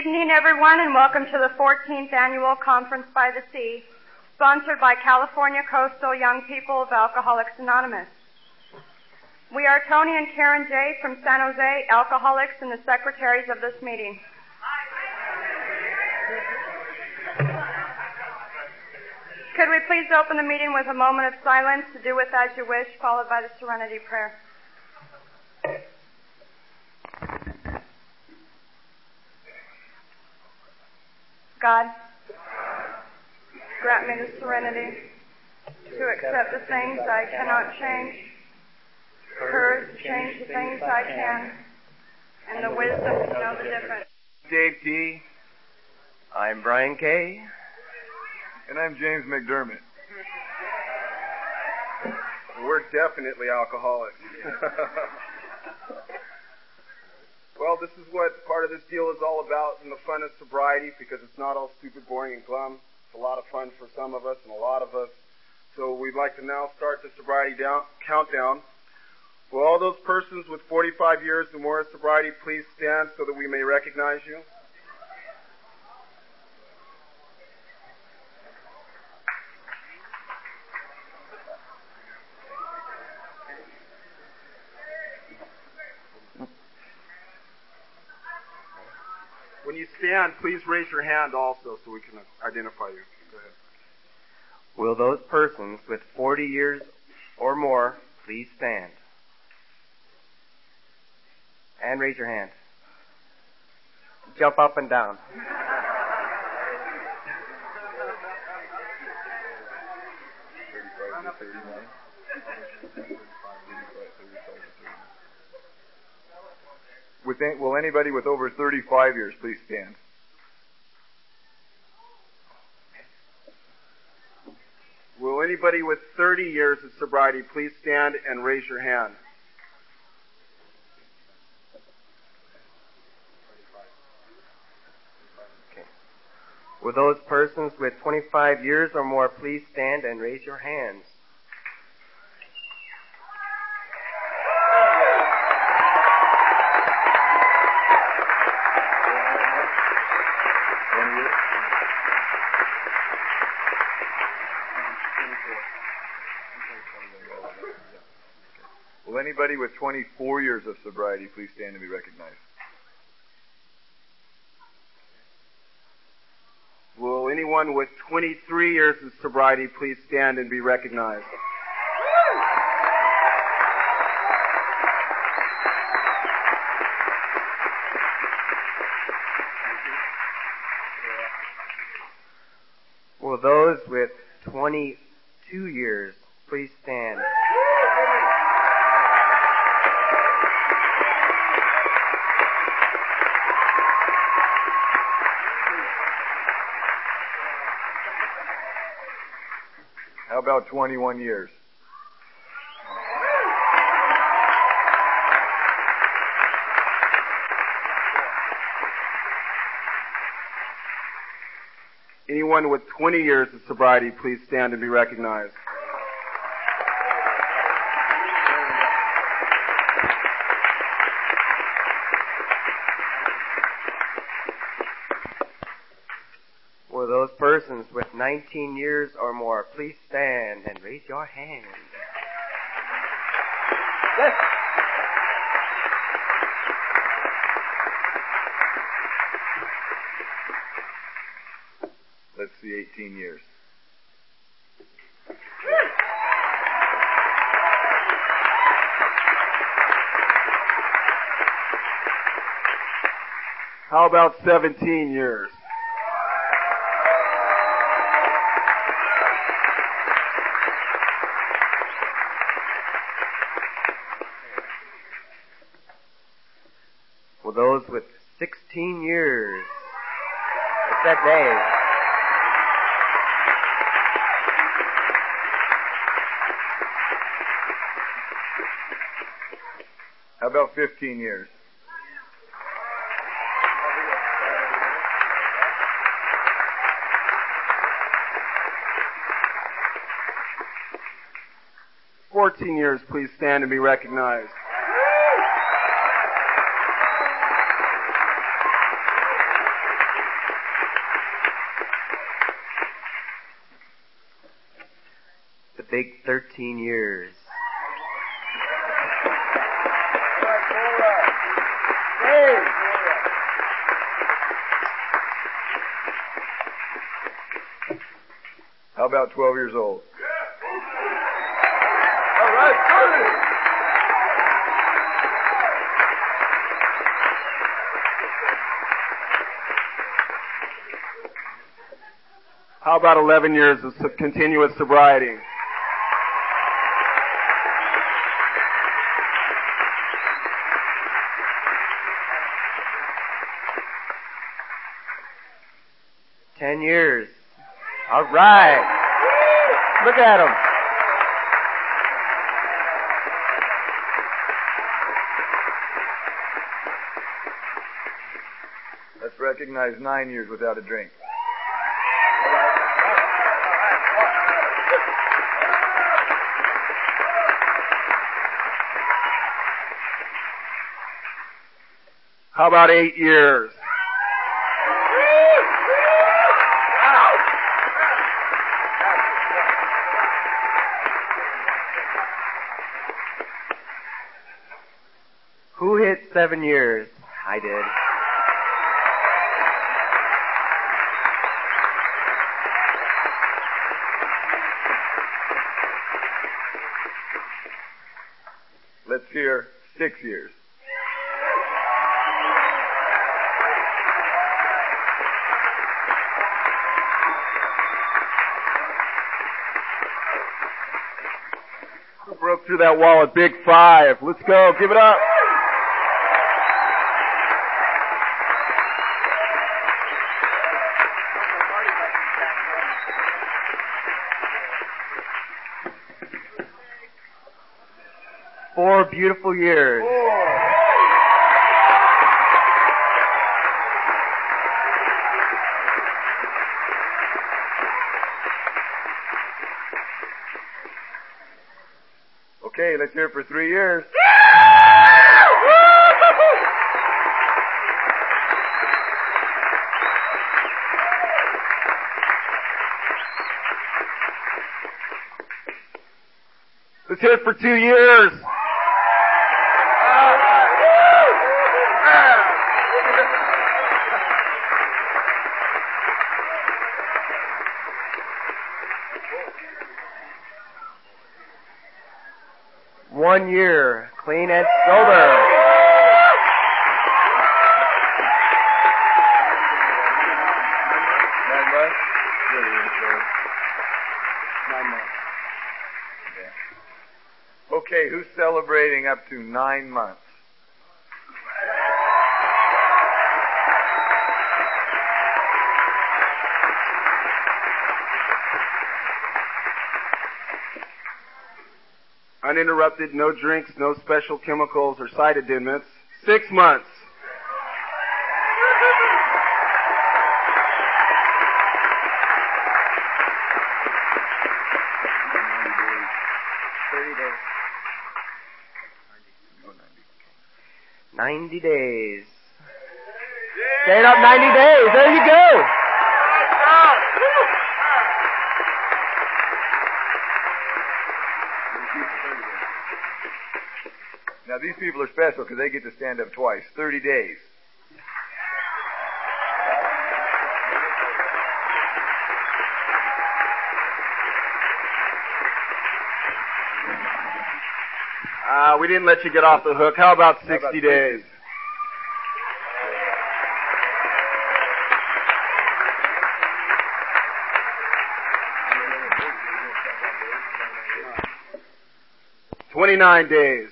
evening, everyone, and welcome to the 14th Annual Conference by the Sea, sponsored by California Coastal Young People of Alcoholics Anonymous. We are Tony and Karen J. from San Jose, alcoholics and the secretaries of this meeting. Could we please open the meeting with a moment of silence to do with as you wish, followed by the Serenity Prayer. God, grant me the serenity to accept the things I cannot change, courage to change the things I can, and the wisdom to know the difference. Dave T. I'm Brian K. And I'm James McDermott. We're definitely alcoholics. Well, this is what part of this deal is all about, and the fun of sobriety, because it's not all stupid, boring, and glum. It's a lot of fun for some of us and a lot of us. So we'd like to now start the sobriety countdown. Will all those persons with 45 years or more of sobriety please stand so that we may recognize you? When you stand, please raise your hand also so we can identify you. Go ahead. Will those persons with 40 years or more please stand? And raise your hand. Jump up and down. Will anybody with over 35 years please stand? Will anybody with 30 years of sobriety please stand and raise your hand? Okay. Will those persons with 25 years or more please stand and raise your hands? Will anybody with 24 years of sobriety please stand and be recognized? Will anyone with 23 years of sobriety please stand and be recognized? Will those with 22 years please stand? How about 21 years? Anyone with 20 years of sobriety, please stand and be recognized. Will those persons with 19 years or more please stand and raise your hand? Yes. Let's see, 18 years. How about 17 years? Will those with 16 years? It's that day. How about 15 years? $14 years, please stand and be recognized. big 13 years. How about 12 years old? All right, how about 11 years of continuous sobriety? $10. All right. Look at him. Let's recognize 9 years without a drink. How about 8 years? Who hit 7 years? I did. Let's hear 6 years. Who broke through that wall at Big 5? Let's go. Give it up. Four beautiful years. Okay, let's hear it for 3 years. Let's hear it for 2 years. One year, clean and sober. Okay, who's celebrating up to 9 months? Uninterrupted, no drinks, no special chemicals or side additives. 6 months. Days. 90 days. Staying up 90 days. There you go. Now these people are special because they get to stand up twice. 30 days. We didn't let you get off the hook. How about 60 days? $29 days.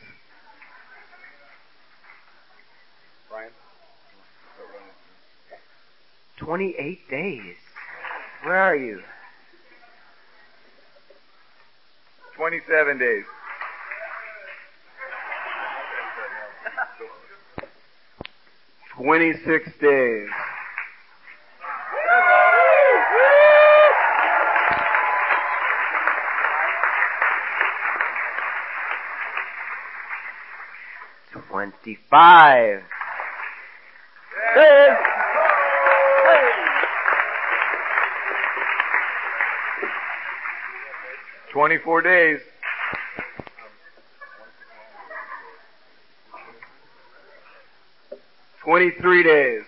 28 days. Where are you? 27 days. 26 days. $25. Days. 24 days. 23 days.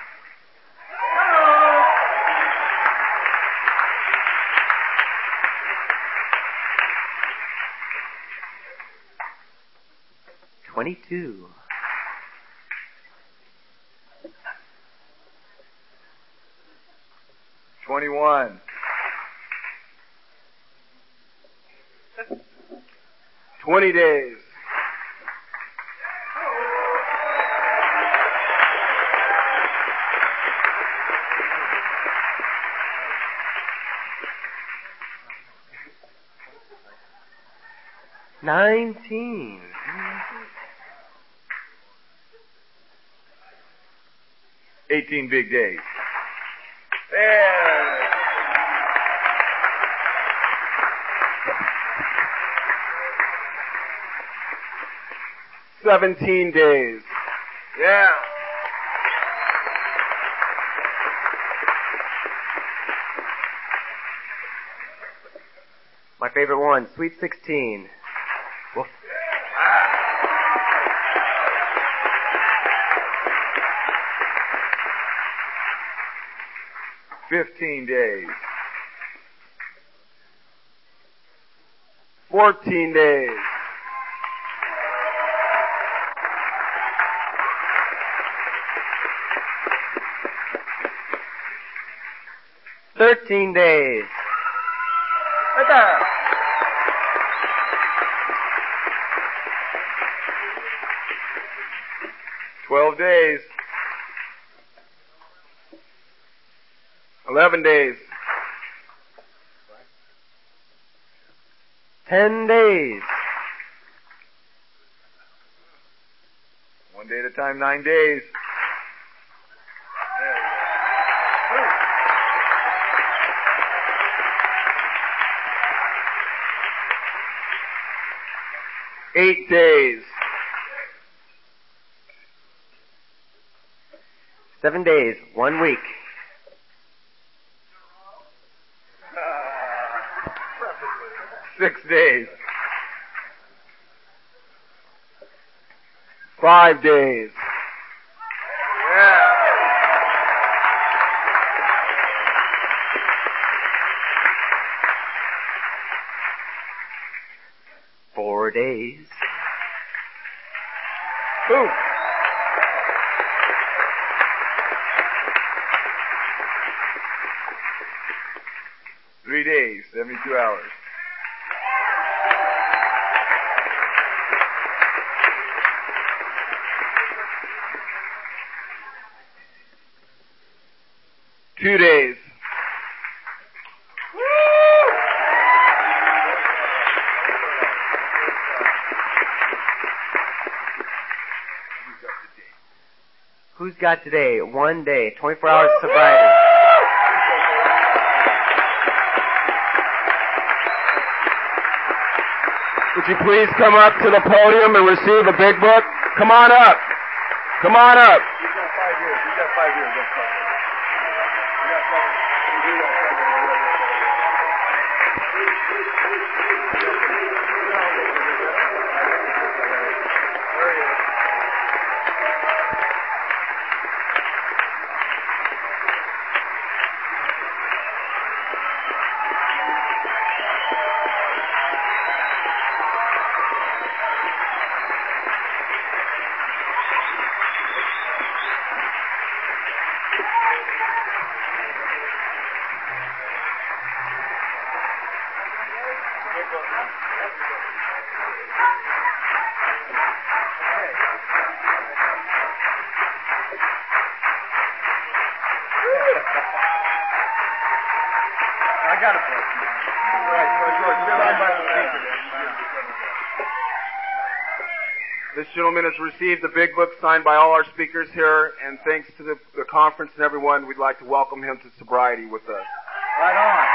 22. 21. 20 days. 19. 18 big days. There. 17 days. Yeah. My favorite one, Sweet 16. Woof. 15 days. 14 days. 13 days. Right there. 12 days. 11 days. 10 days. 1 day at a time, 9 days. There you go. 8 days. 7 days. 1 week. 6 days. 5 days. Yeah. 4 days. Boom. 3 days, 72 hours. 2 days. Who's got today? 1 day. 24 hours of sobriety. Would you please come up to the podium and receive a big book? Come on up. Come on up. He's got 5 years. He's got 5 years. That's 5 years. You got I got a book. This gentleman has received the big book signed by all our speakers here, and thanks to the conference and everyone, we'd like to welcome him to sobriety with us. Right on.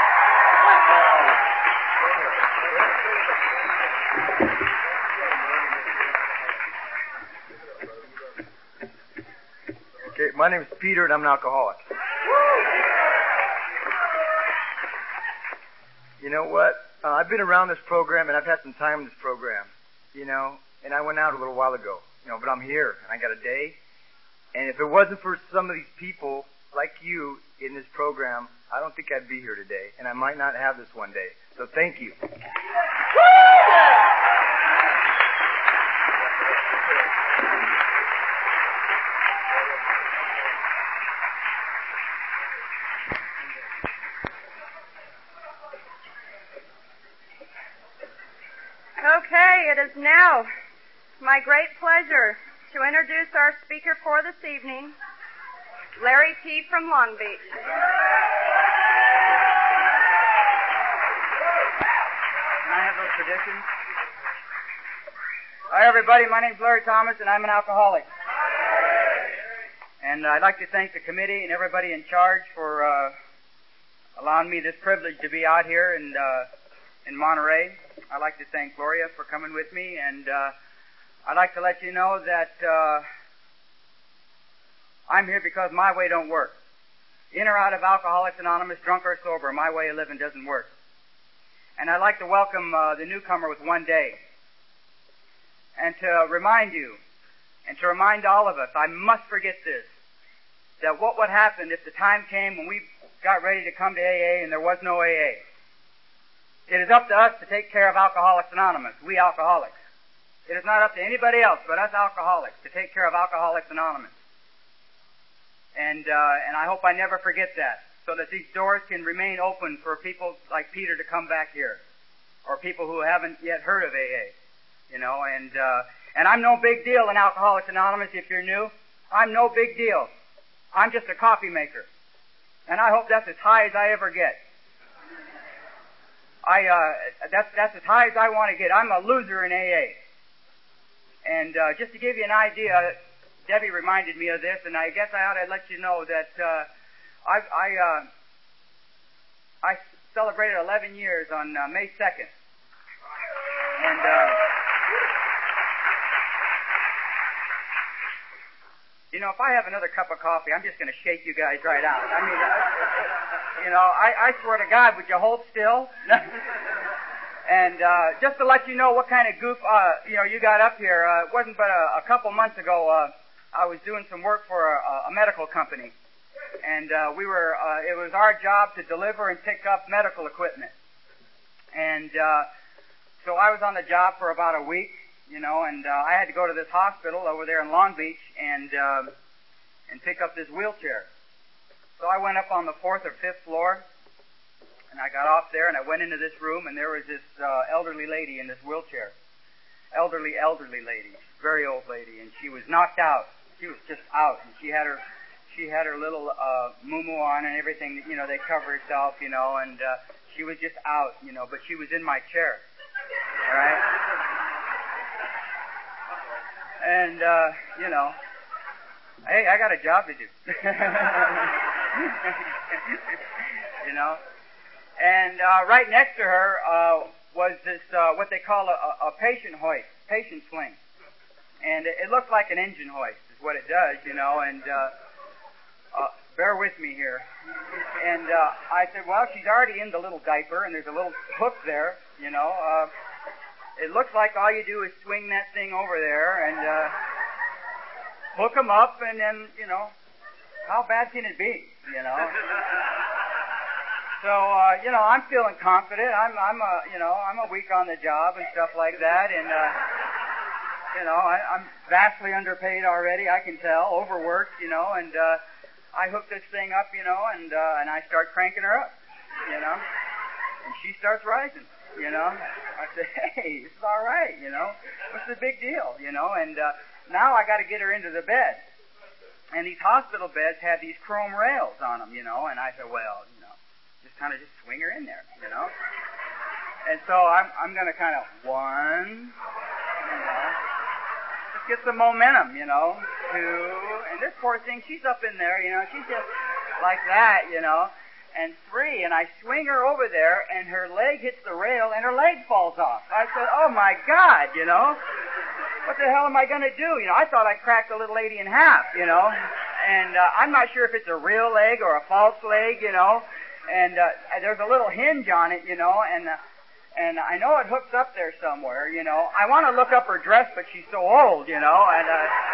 Okay, my name is Peter, and I'm an alcoholic. You know what? I've been around this program, and I've had some time in this program, you know, and I went out a little while ago, you know, but I'm here, and I got a day. And if it wasn't for some of these people like you in this program, I don't think I'd be here today, and I might not have this one day. So thank you. Okay, it is now my great pleasure to introduce our speaker for this evening, Larry T. from Long Beach. Can I have those traditions? Hi, everybody. My name's Larry Thomas, and I'm an alcoholic. And I'd like to thank the committee and everybody in charge for allowing me this privilege to be out here in Monterey. I'd like to thank Gloria for coming with me, and I'd like to let you know that I'm here because my way don't work. In or out of Alcoholics Anonymous, drunk or sober, my way of living doesn't work. And I'd like to welcome the newcomer with one day. And to remind you, and to remind all of us, I must forget this, that what would happen if the time came when we got ready to come to AA and there was no AA. It is up to us to take care of Alcoholics Anonymous, we alcoholics. It is not up to anybody else but us alcoholics to take care of Alcoholics Anonymous. And I hope I never forget that, so that these doors can remain open for people like Peter to come back here, or people who haven't yet heard of AA, you know. And I'm no big deal in Alcoholics Anonymous. If you're new, I'm no big deal. I'm just a coffee maker, and I hope that's as high as I ever get. That's as high as I want to get. I'm a loser in AA. And just to give you an idea, Debbie reminded me of this, and I guess I ought to let you know that I celebrated 11 years on May 2nd. And you know, if I have another cup of coffee, I'm just going to shake you guys right out. I mean, you know, I swear to God, would you hold still? And just to let you know what kind of goof, you know, you got up here, it wasn't but a couple months ago, I was doing some work for a medical company. And it was our job to deliver and pick up medical equipment. And so I was on the job for about a week, you know, and I had to go to this hospital over there in Long Beach and pick up this wheelchair. So I went up on the 4th or 5th floor, and I got off there, and I went into this room, and there was this elderly lady in this wheelchair. Elderly lady, very old lady, and she was knocked out. She was just out, and she had her little muumuu on and everything, you know, they cover herself, you know, and she was just out, you know, but she was in my chair. All right? And, you know, hey, I got a job to do. You know? And right next to her was this, what they call a patient hoist, patient sling. And it looks like an engine hoist is what it does, you know, and bear with me here. And I said, well, she's already in the little diaper, and there's a little hook there, you know. It looks like all you do is swing that thing over there and hook them up, and then, you know, how bad can it be, you know? So, you know, I'm feeling confident. I'm a week on the job and stuff like that, and you know, I'm vastly underpaid already. I can tell, overworked, you know, and I hook this thing up, you know, and I start cranking her up, you know, and she starts rising, you know. I say, hey, this is all right, you know. What's the big deal, you know? And now I got to get her into the bed, and these hospital beds have these chrome rails on them, you know. And I said, well, you know, just swing her in there, you know. And so I'm going to kind of one, you know. Get some momentum, you know, 2, and this poor thing, she's up in there, you know, she's just like that, you know, and 3, and I swing her over there, and her leg hits the rail, and her leg falls off. I said, oh my God, you know, what the hell am I going to do? You know, I thought I cracked the little lady in half, you know, and I'm not sure if it's a real leg or a false leg, you know, and there's a little hinge on it, you know, and And I know it hooks up there somewhere, you know. I want to look up her dress, but she's so old, you know, and,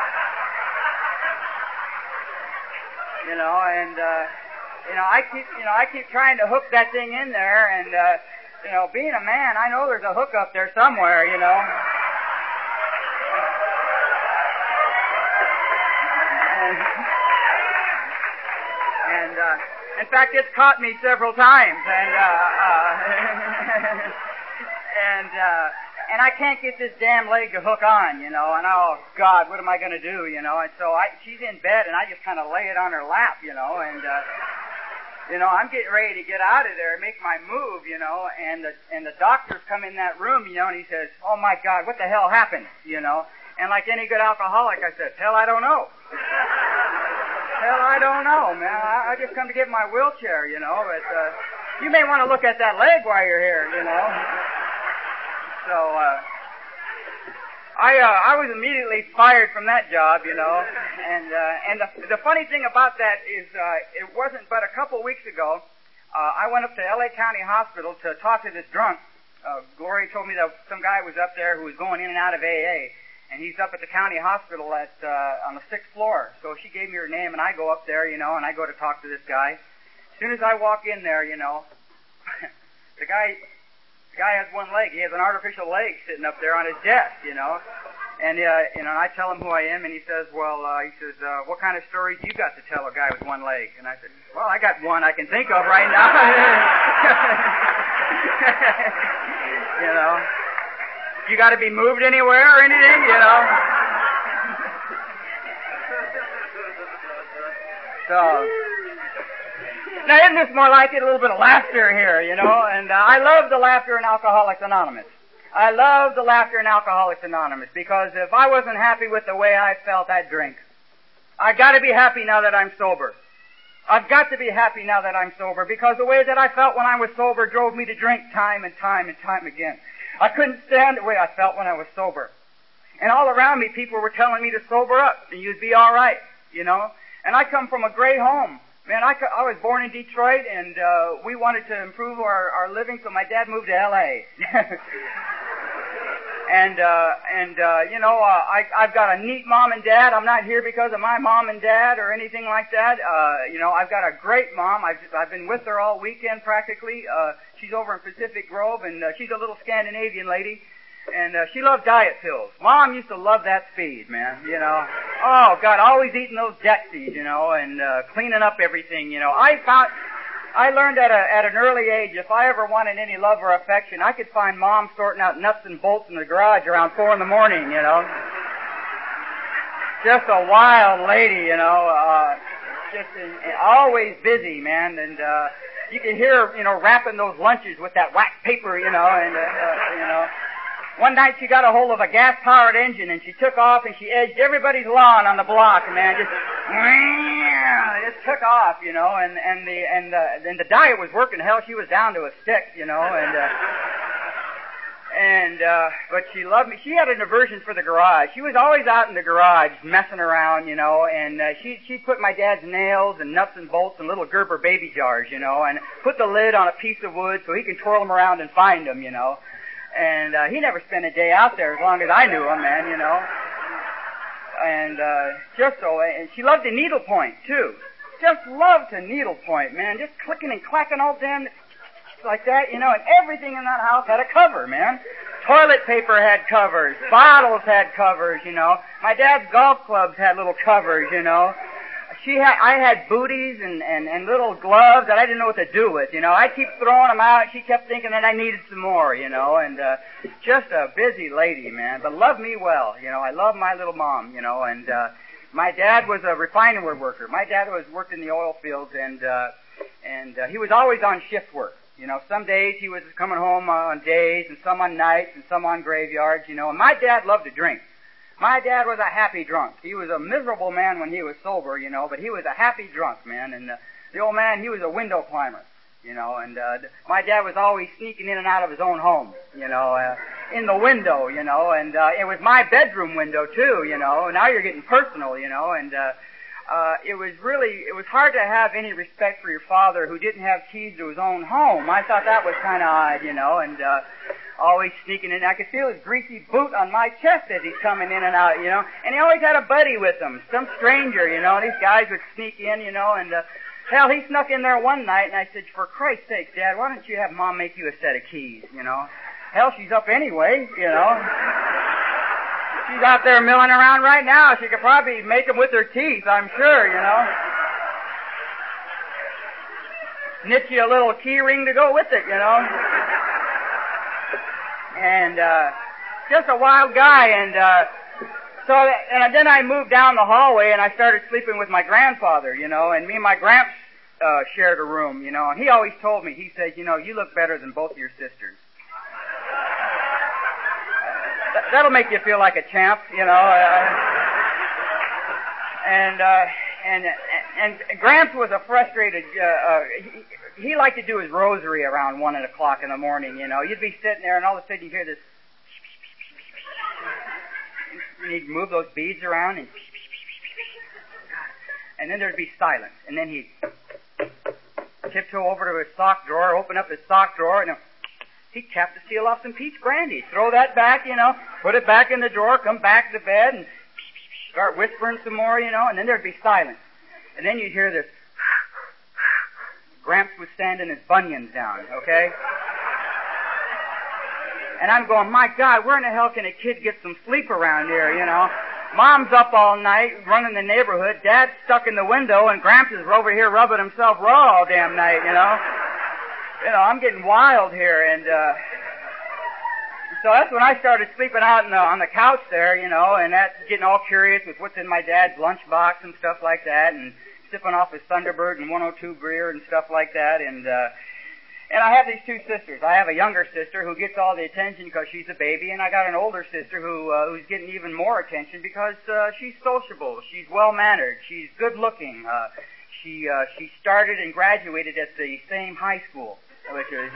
I keep trying to hook that thing in there, and, being a man, I know there's a hook up there somewhere, you know. And in fact, it's caught me several times, and I can't get this damn leg to hook on, you know, and oh God, what am I going to do, you know? And so she's in bed, and I just kind of lay it on her lap, you know, and I'm getting ready to get out of there and make my move, you know, and the doctor's come in that room, you know, and he says, oh my God, what the hell happened, you know? And like any good alcoholic, I said, hell, I don't know. Hell, I don't know, man. I just come to get my wheelchair, you know, but you may want to look at that leg while you're here, you know. So, I was immediately fired from that job, you know, and the funny thing about that is, it wasn't but a couple weeks ago, I went up to LA County Hospital to talk to this drunk. Gloria told me that some guy was up there who was going in and out of AA, and he's up at the county hospital on the 6th floor. So she gave me her name, and I go up there, you know, and I go to talk to this guy. As soon as I walk in there, you know, the guy has one leg. He has an artificial leg sitting up there on his desk, you know. And, and I tell him who I am, and he says, what kind of stories you got to tell a guy with one leg? And I said, well, I got one I can think of right now. You know. You got to be moved anywhere or anything, you know. So, now isn't this more like it? A little bit of laughter here, you know. And I love the laughter in Alcoholics Anonymous. I love the laughter in Alcoholics Anonymous because if I wasn't happy with the way I felt, I'd drink. I got to be happy now that I'm sober. I've got to be happy now that I'm sober because the way that I felt when I was sober drove me to drink time and time and time again. I couldn't stand the way I felt when I was sober. And all around me, people were telling me to sober up and you'd be all right, you know. And I come from a great home. Man, I was born in Detroit, and we wanted to improve our living, so my dad moved to L.A. I've got a neat mom and dad. I'm not here because of my mom and dad or anything like that. I've got a great mom. I've been with her all weekend practically. She's over in Pacific Grove, and she's a little Scandinavian lady. And she loved diet pills. Mom used to love that speed, man, you know. Oh, God, always eating those Dexies, you know, and cleaning up everything, you know. I learned at an early age, if I ever wanted any love or affection, I could find Mom sorting out nuts and bolts in the garage around 4 in the morning, you know. Just a wild lady, you know, always busy, man, and you can hear her, you know, wrapping those lunches with that wax paper, you know, and, you know. One night she got a hold of a gas-powered engine and she took off and she edged everybody's lawn on the block, man. Just took off, you know, and the diet was working. Hell, she was down to a stick, you know, but she loved me. She had an aversion for the garage. She was always out in the garage messing around, you know, and she put my dad's nails and nuts and bolts in little Gerber baby jars, you know, and put the lid on a piece of wood so he can twirl them around and find them, you know. And he never spent a day out there as long as I knew him, man, you know. And and she loved the needlepoint, too. Just loved to needlepoint, man. Just clicking and clacking all damn like that, you know, and everything in that house had a cover, man. Toilet paper had covers. Bottles had covers, you know. My dad's golf clubs had little covers, you know. I had booties and little gloves that I didn't know what to do with, you know. I'd keep throwing them out. She kept thinking that I needed some more, you know, and just a busy lady, man, but loved me well, you know. I love my little mom, you know, and my dad was a refinery worker. My dad worked in the oil fields, and he was always on shift work. You know, some days he was coming home on days, and some on nights, and some on graveyards, you know, and my dad loved to drink. My dad was a happy drunk. He was a miserable man when he was sober, you know, but he was a happy drunk, man. And the old man, he was a window climber, you know, and my dad was always sneaking in and out of his own home, you know, in the window, you know, and it was my bedroom window, too, you know. Now you're getting personal, you know, and it was hard to have any respect for your father who didn't have keys to his own home. I thought that was kind of odd, you know, and always sneaking in. I could feel his greasy boot on my chest as he's coming in and out, you know, and he always had a buddy with him, some stranger, you know, and these guys would sneak in, you know, and hell, he snuck in there one night, and I said, for Christ's sake, Dad, why don't you have Mom make you a set of keys, you know? Hell, she's up anyway, you know. She's out there milling around right now. She could probably make them with her teeth, I'm sure, you know. Knit you a little key ring to go with it, you know. And just a wild guy. And and then I moved down the hallway and I started sleeping with my grandfather, you know. And me and my gramps shared a room, you know. And he always told me, he said, you know, you look better than both your sisters. That'll make you feel like a champ, you know. And Gramps was a frustrated. He liked to do his rosary around 1 o'clock in the morning. You know, you'd be sitting there, and all of a sudden you hear this, and he'd move those beads around, and then there'd be silence, and then he'd tiptoe over to his sock drawer, open up his sock drawer, and he'd cap the seal off some peach brandy, throw that back, you know, put it back in the drawer, come back to bed, and start whispering some more, you know, and then there'd be silence. And then you'd hear this. Gramps was sanding his bunions down, okay? And I'm going, my God, where in the hell can a kid get some sleep around here, you know? Mom's up all night running the neighborhood, Dad's stuck in the window, and Gramps is over here rubbing himself raw all damn night, you know? You know, I'm getting wild here, and so that's when I started sleeping out on the couch there, you know, and that's getting all curious with what's in my dad's lunchbox and stuff like that, and sipping off his Thunderbird and 102 beer and stuff like that, and I have these two sisters. I have a younger sister who gets all the attention because she's a baby, and I got an older sister who's getting even more attention because she's sociable, she's well-mannered, she's good-looking. She started and graduated at the same high school, which is,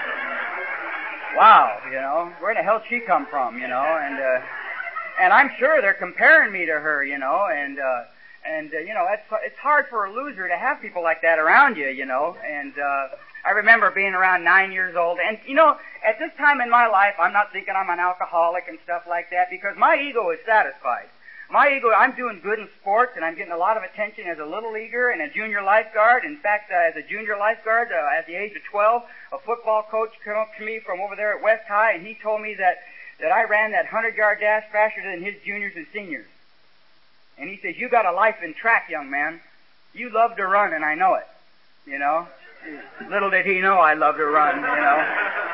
wow, you know, where the hell she come from, you know, and I'm sure they're comparing me to her, you know, and you know, it's hard for a loser to have people like that around you, you know, and I remember being around 9 years old, and, you know, at this time in my life, I'm not thinking I'm an alcoholic and stuff like that, because my ego is satisfied. My ego, I'm doing good in sports, and I'm getting a lot of attention as a little leaguer and a junior lifeguard. In fact, as a junior lifeguard, at the age of 12, a football coach came up to me from over there at West High, and he told me that I ran that 100-yard dash faster than his juniors and seniors. And he says, you got a life in track, young man. You love to run, and I know it. You know? Little did he know I love to run, you know?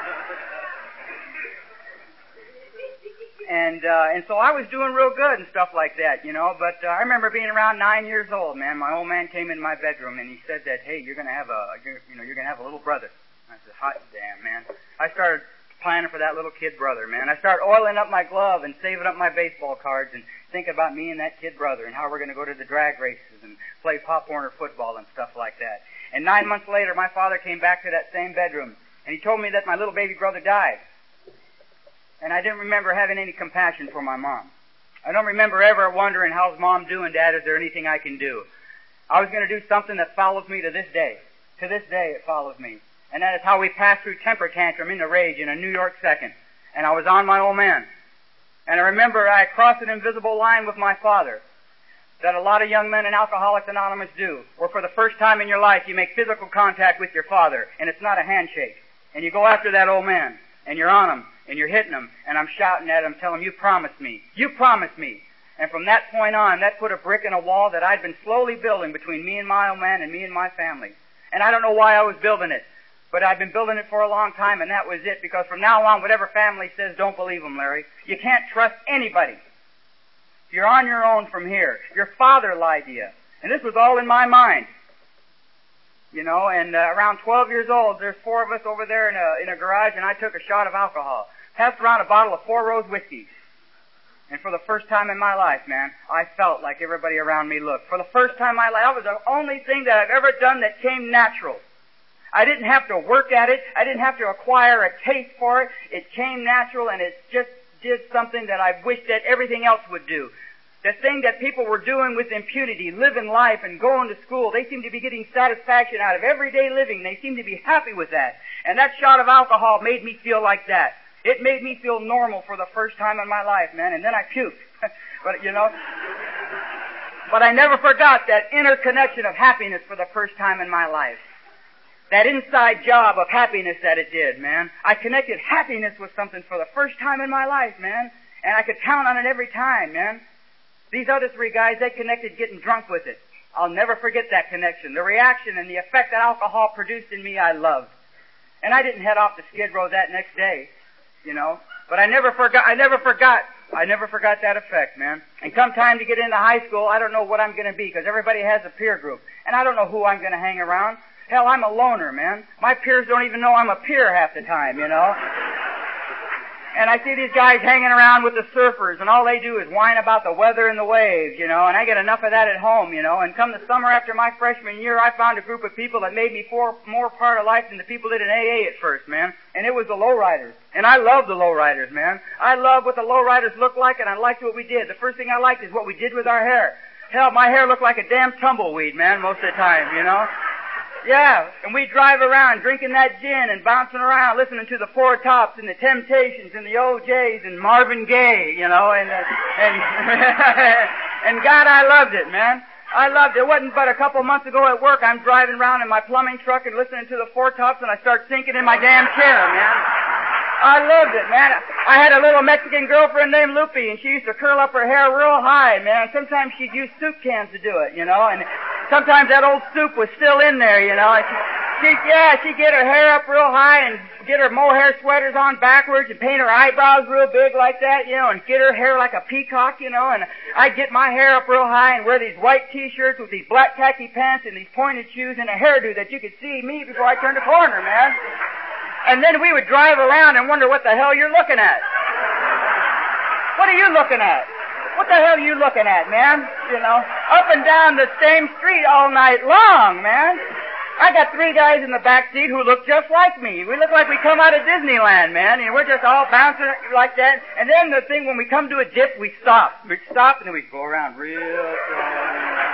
And so I was doing real good and stuff like that, you know, but I remember being around 9 years old, man. My old man came in my bedroom and he said that, hey, you're gonna have a little brother. I said, hot damn, man. I started planning for that little kid brother, man. I started oiling up my glove and saving up my baseball cards and thinking about me and that kid brother and how we're gonna go to the drag races and play Pop Warner football and stuff like that. And 9 months later, my father came back to that same bedroom and he told me that my little baby brother died. And I didn't remember having any compassion for my mom. I don't remember ever wondering, how's Mom doing, Dad? Is there anything I can do? I was going to do something that follows me to this day. To this day, it follows me. And that is how we passed through temper tantrum into rage in a New York second. And I was on my old man. And I remember I crossed an invisible line with my father that a lot of young men in Alcoholics Anonymous do, where for the first time in your life you make physical contact with your father, and it's not a handshake. And you go after that old man, and you're on him, and you're hitting him, and I'm shouting at him, telling him, you promised me. You promised me. And from that point on, that put a brick in a wall that I'd been slowly building between me and my old man and me and my family. And I don't know why I was building it, but I've been building it for a long time, and that was it, because from now on, whatever family says, don't believe them, Larry. You can't trust anybody. You're on your own from here. Your father lied to you. And this was all in my mind. You know, and around 12 years old, there's 4 of us over there in a garage, and I took a shot of alcohol. Passed around a bottle of 4 Rose whiskey. And for the first time in my life, man, I felt like everybody around me looked. For the first time in my life, that was the only thing that I've ever done that came natural. I didn't have to work at it. I didn't have to acquire a taste for it. It came natural, and it just did something that I wished that everything else would do. the thing that people were doing with impunity, living life and going to school, they seemed to be getting satisfaction out of everyday living. They seemed to be happy with that. And that shot of alcohol made me feel like that. It made me feel normal for the first time in my life, man, and then I puked. But I never forgot that inner connection of happiness for the first time in my life. That inside job of happiness that it did, man. I connected happiness with something for the first time in my life, man. And I could count on it every time, man. These other three guys, they connected getting drunk with it. I'll never forget that connection. The reaction and the effect that alcohol produced in me, I loved. And I didn't head off to Skid Row that next day, But I never forgot that effect, man. And come time to get into high school, I don't know what I'm going to be, because everybody has a peer group. And I don't know who I'm going to hang around. Hell, I'm a loner, man. My peers don't even know I'm a peer half the time, And I see these guys hanging around with the surfers, and all they do is whine about the weather and the waves, and I get enough of that at home, And come the summer after my freshman year, I found a group of people that made me more part of life than the people did in AA at first, man. And it was the lowriders. And I love the lowriders, man. I love what the lowriders looked like, and I liked what we did. The first thing I liked is what we did with our hair. Hell, my hair looked like a damn tumbleweed, man, most of the time, Yeah, and we drive around drinking that gin and bouncing around listening to the Four Tops and the Temptations and the OJs and Marvin Gaye, and God, I loved it, man. I loved it. It wasn't but a couple months ago at work, I'm driving around in my plumbing truck and listening to the Four Tops, and I start sinking in my damn chair, man. I loved it, man. I had a little Mexican girlfriend named Lupe, and she used to curl up her hair real high, man. Sometimes she'd use soup cans to do it, and sometimes that old soup was still in there, She'd get her hair up real high and get her mohair sweaters on backwards and paint her eyebrows real big like that, and get her hair like a peacock, and I'd get my hair up real high and wear these white t-shirts with these black khaki pants and these pointed shoes and a hairdo that you could see me before I turned the corner, man. And then we would drive around and wonder what the hell you're looking at. What are you looking at? What the hell are you looking at, man? Up and down the same street all night long, man. I got three guys in the back seat who look just like me. We look like we come out of Disneyland, man. We're just all bouncing like that. And then the thing, when we come to a dip, we stop. We stop and then we go around real slow.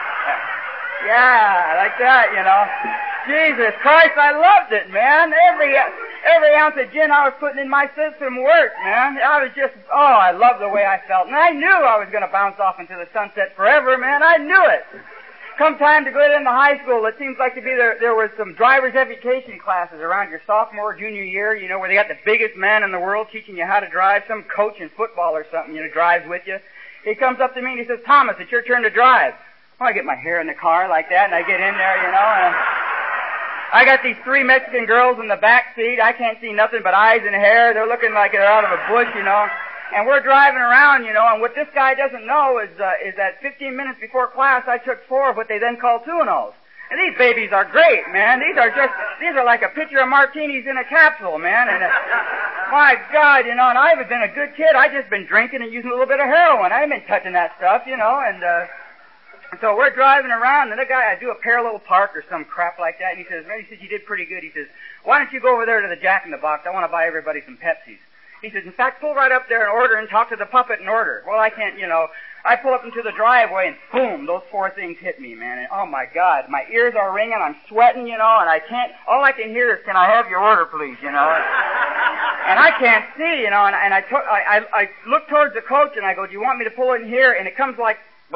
Yeah, like that, Jesus Christ, I loved it, man. Every ounce of gin I was putting in my system worked, man. I was just, I loved the way I felt. And I knew I was going to bounce off into the sunset forever, man. I knew it. Come time to go into high school, it seems like to be there was some driver's education classes around your sophomore, junior year, where they got the biggest man in the world teaching you how to drive. Some coach in football or something, drives with you. He comes up to me and he says, "Thomas, it's your turn to drive." Well, I get my hair in the car like that, and I get in there, and I got these three Mexican girls in the back seat. I can't see nothing but eyes and hair. They're looking like they're out of a bush, And we're driving around, and what this guy doesn't know is that 15 minutes before class, I took 4 of what they then call Tuinos. And these babies are great, man. These are like a pitcher of martinis in a capsule, man. And my God, and I haven't been a good kid. I just been drinking and using a little bit of heroin. I haven't been touching that stuff, and so we're driving around, and the guy, I do a parallel park or some crap like that, and he says, "You did pretty good." He says, "Why don't you go over there to the Jack in the Box? I want to buy everybody some Pepsis." He says, "In fact, pull right up there and order and talk to the puppet and order." Well, I can't, I pull up into the driveway and boom, those 4 things hit me, man. And oh my God, my ears are ringing, I'm sweating, and all I can hear is, "Can I have your order, please?" And I can't see, and I look towards the coach and I go, "Do you want me to pull in here?" And it comes like, I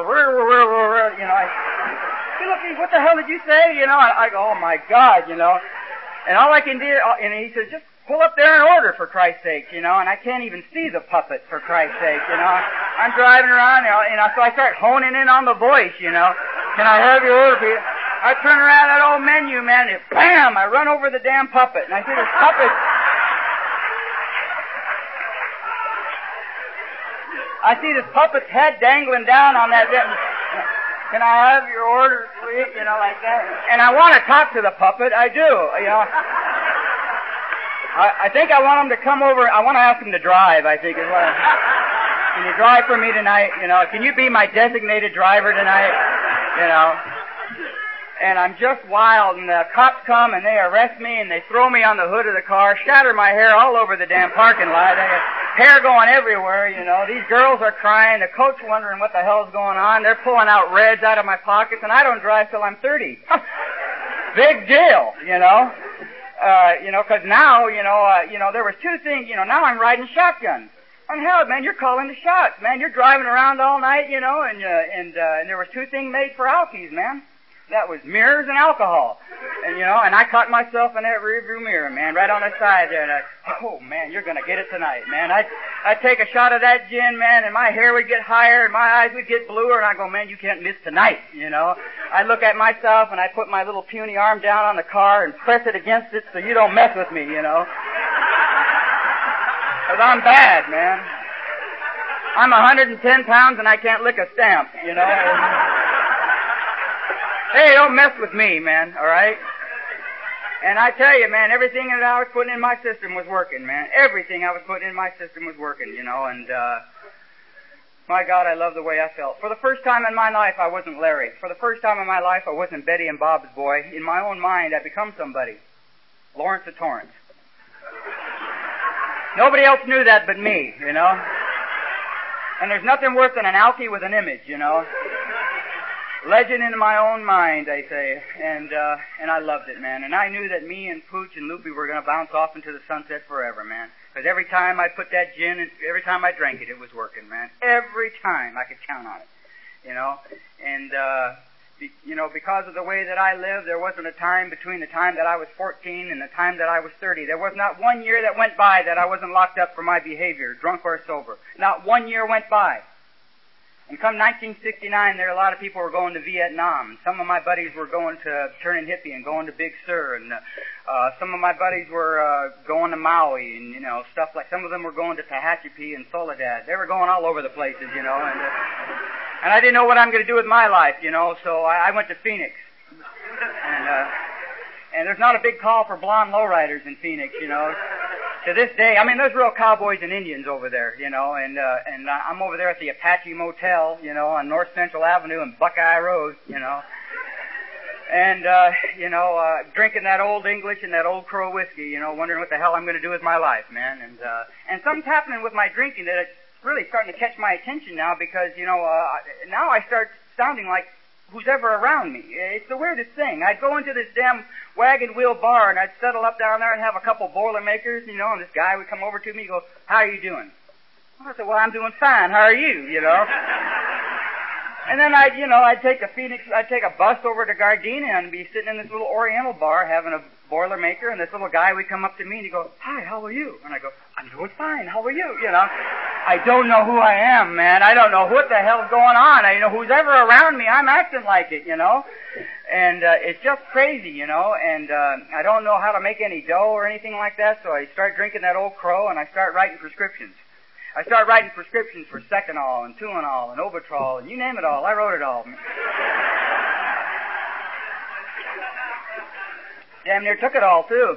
look, "What the hell did you say?" I go, "Oh my God," and all I can do, and he says, "Just pull up there and order, for Christ's sake," and I can't even see the puppet, for Christ's sake, I'm driving around, so I start honing in on the voice, "Can I have your order, please?" I turn around that old menu, man, and bam, I run over the damn puppet, and I see this puppet. I see this puppet's head dangling down on that. "Can I have your order, please?" Like that. And I want to talk to the puppet. I do, I think I want him to come over. I want to ask him to drive, I think is what Can you drive for me tonight? Can you be my designated driver tonight? And I'm just wild, and the cops come and they arrest me and they throw me on the hood of the car, shatter my hair all over the damn parking lot. I got hair going everywhere, you know. These girls are crying, the coach wondering what the hell's going on. They're pulling out reds out of my pockets, and I don't drive till I'm 30. Big deal, you know. Cause now, there was two things, now I'm riding shotgun. And hell, man, you're calling the shots, man. You're driving around all night, and there was two things made for Alkies, man. That was mirrors and alcohol. And I caught myself in that rearview mirror, man, right on the side there, and oh man, you're gonna get it tonight, man. I'd take a shot of that gin, man, and my hair would get higher, and my eyes would get bluer, and I go, man, you can't miss tonight, I look at myself, and I put my little puny arm down on the car and press it against it so you don't mess with me, Cause I'm bad, man. I'm 110 pounds and I can't lick a stamp, Hey, don't mess with me, man, alright? And I tell you, man, everything that I was putting in my system was working, man. Everything I was putting in my system was working, and my God, I love the way I felt. For the first time in my life, I wasn't Larry. For the first time in my life, I wasn't Betty and Bob's boy. In my own mind, I become somebody. Lawrence of Torrance. Nobody else knew that but me, And there's nothing worse than an Alkie with an image, Legend in my own mind, they say. And I loved it, man. And I knew that me and Pooch and Loopy were going to bounce off into the sunset forever, man. Because every time I put that gin, and every time I drank it, it was working, man. Every time I could count on it, And, because of the way that I lived, there wasn't a time between the time that I was 14 and the time that I was 30. There was not 1 year that went by that I wasn't locked up for my behavior, drunk or sober. Not 1 year went by. And come 1969, there were a lot of people who were going to Vietnam. Some of my buddies were going to turning hippie and going to Big Sur. And some of my buddies were going to Maui and, stuff like... Some of them were going to Tehachapi and Soledad. They were going all over the places, And I didn't know what I'm going to do with my life, so I went to Phoenix. And there's not a big call for blonde lowriders in Phoenix, To this day, there's real cowboys and Indians over there, and I'm over there at the Apache Motel, on North Central Avenue and Buckeye Road, and, drinking that old English and that old Crow whiskey, wondering what the hell I'm going to do with my life, man. And something's happening with my drinking that it's really starting to catch my attention now because, now I start sounding like who's ever around me. It's the weirdest thing. I'd go into this damn wagon wheel bar and I'd settle up down there and have a couple Boilermakers, and this guy would come over to me and go, "How are you doing?" I said, "Well, I'm doing fine. How are you?" And then I'd take a bus over to Gardena and be sitting in this little Oriental bar having a Boilermaker, and this little guy would come up to me and he'd go, "Hi, how are you?" And I go, "I'm doing fine. How are you?" I don't know who I am, man. I don't know what the hell's going on. Who's ever around me, I'm acting like it, And it's just crazy, and I don't know how to make any dough or anything like that, so I start drinking that old Crow and I start writing prescriptions. I start writing prescriptions for Seconal and Tuinal and Obitrol and you name it all. I wrote it all. Damn near took it all, too.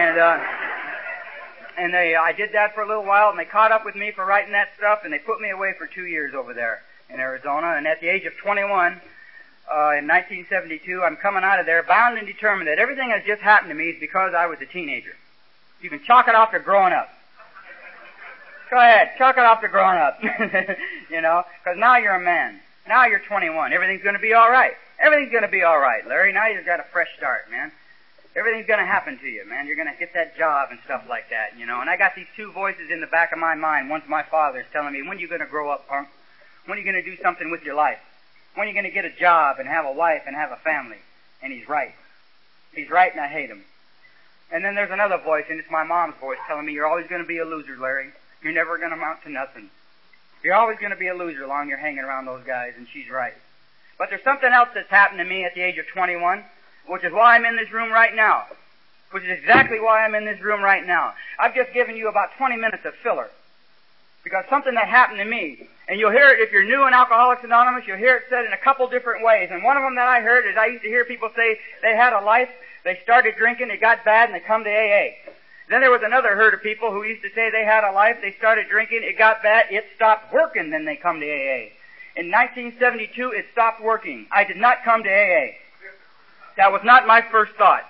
And I did that for a little while, and they caught up with me for writing that stuff, and they put me away for 2 years over there in Arizona. And at the age of 21, in 1972, I'm coming out of there bound and determined that everything that's just happened to me is because I was a teenager. You can chalk it off to growing up. Go ahead, chalk it off to growing up. Because now you're a man. Now you're 21. Everything's going to be all right. Everything's going to be all right, Larry. Now you've got a fresh start, man. Everything's going to happen to you, man. You're going to get that job and stuff like that, And I got these two voices in the back of my mind. One's my father's telling me, "When are you going to grow up, punk? When are you going to do something with your life? When are you going to get a job and have a wife and have a family?" And he's right. He's right, and I hate him. And then there's another voice, and it's my mom's voice telling me, "You're always going to be a loser, Larry. You're never going to amount to nothing. You're always going to be a loser long you're hanging around those guys," and she's right. But there's something else that's happened to me at the age of 21, which is why I'm in this room right now. Which is exactly why I'm in this room right now. I've just given you about 20 minutes of filler. Because something that happened to me, and you'll hear it if you're new in Alcoholics Anonymous, you'll hear it said in a couple different ways. And one of them that I heard is I used to hear people say they had a life, they started drinking, it got bad, and they come to AA. Then there was another herd of people who used to say they had a life, they started drinking, it got bad, it stopped working, then they come to AA. In 1972, it stopped working. I did not come to AA. That was not my first thought.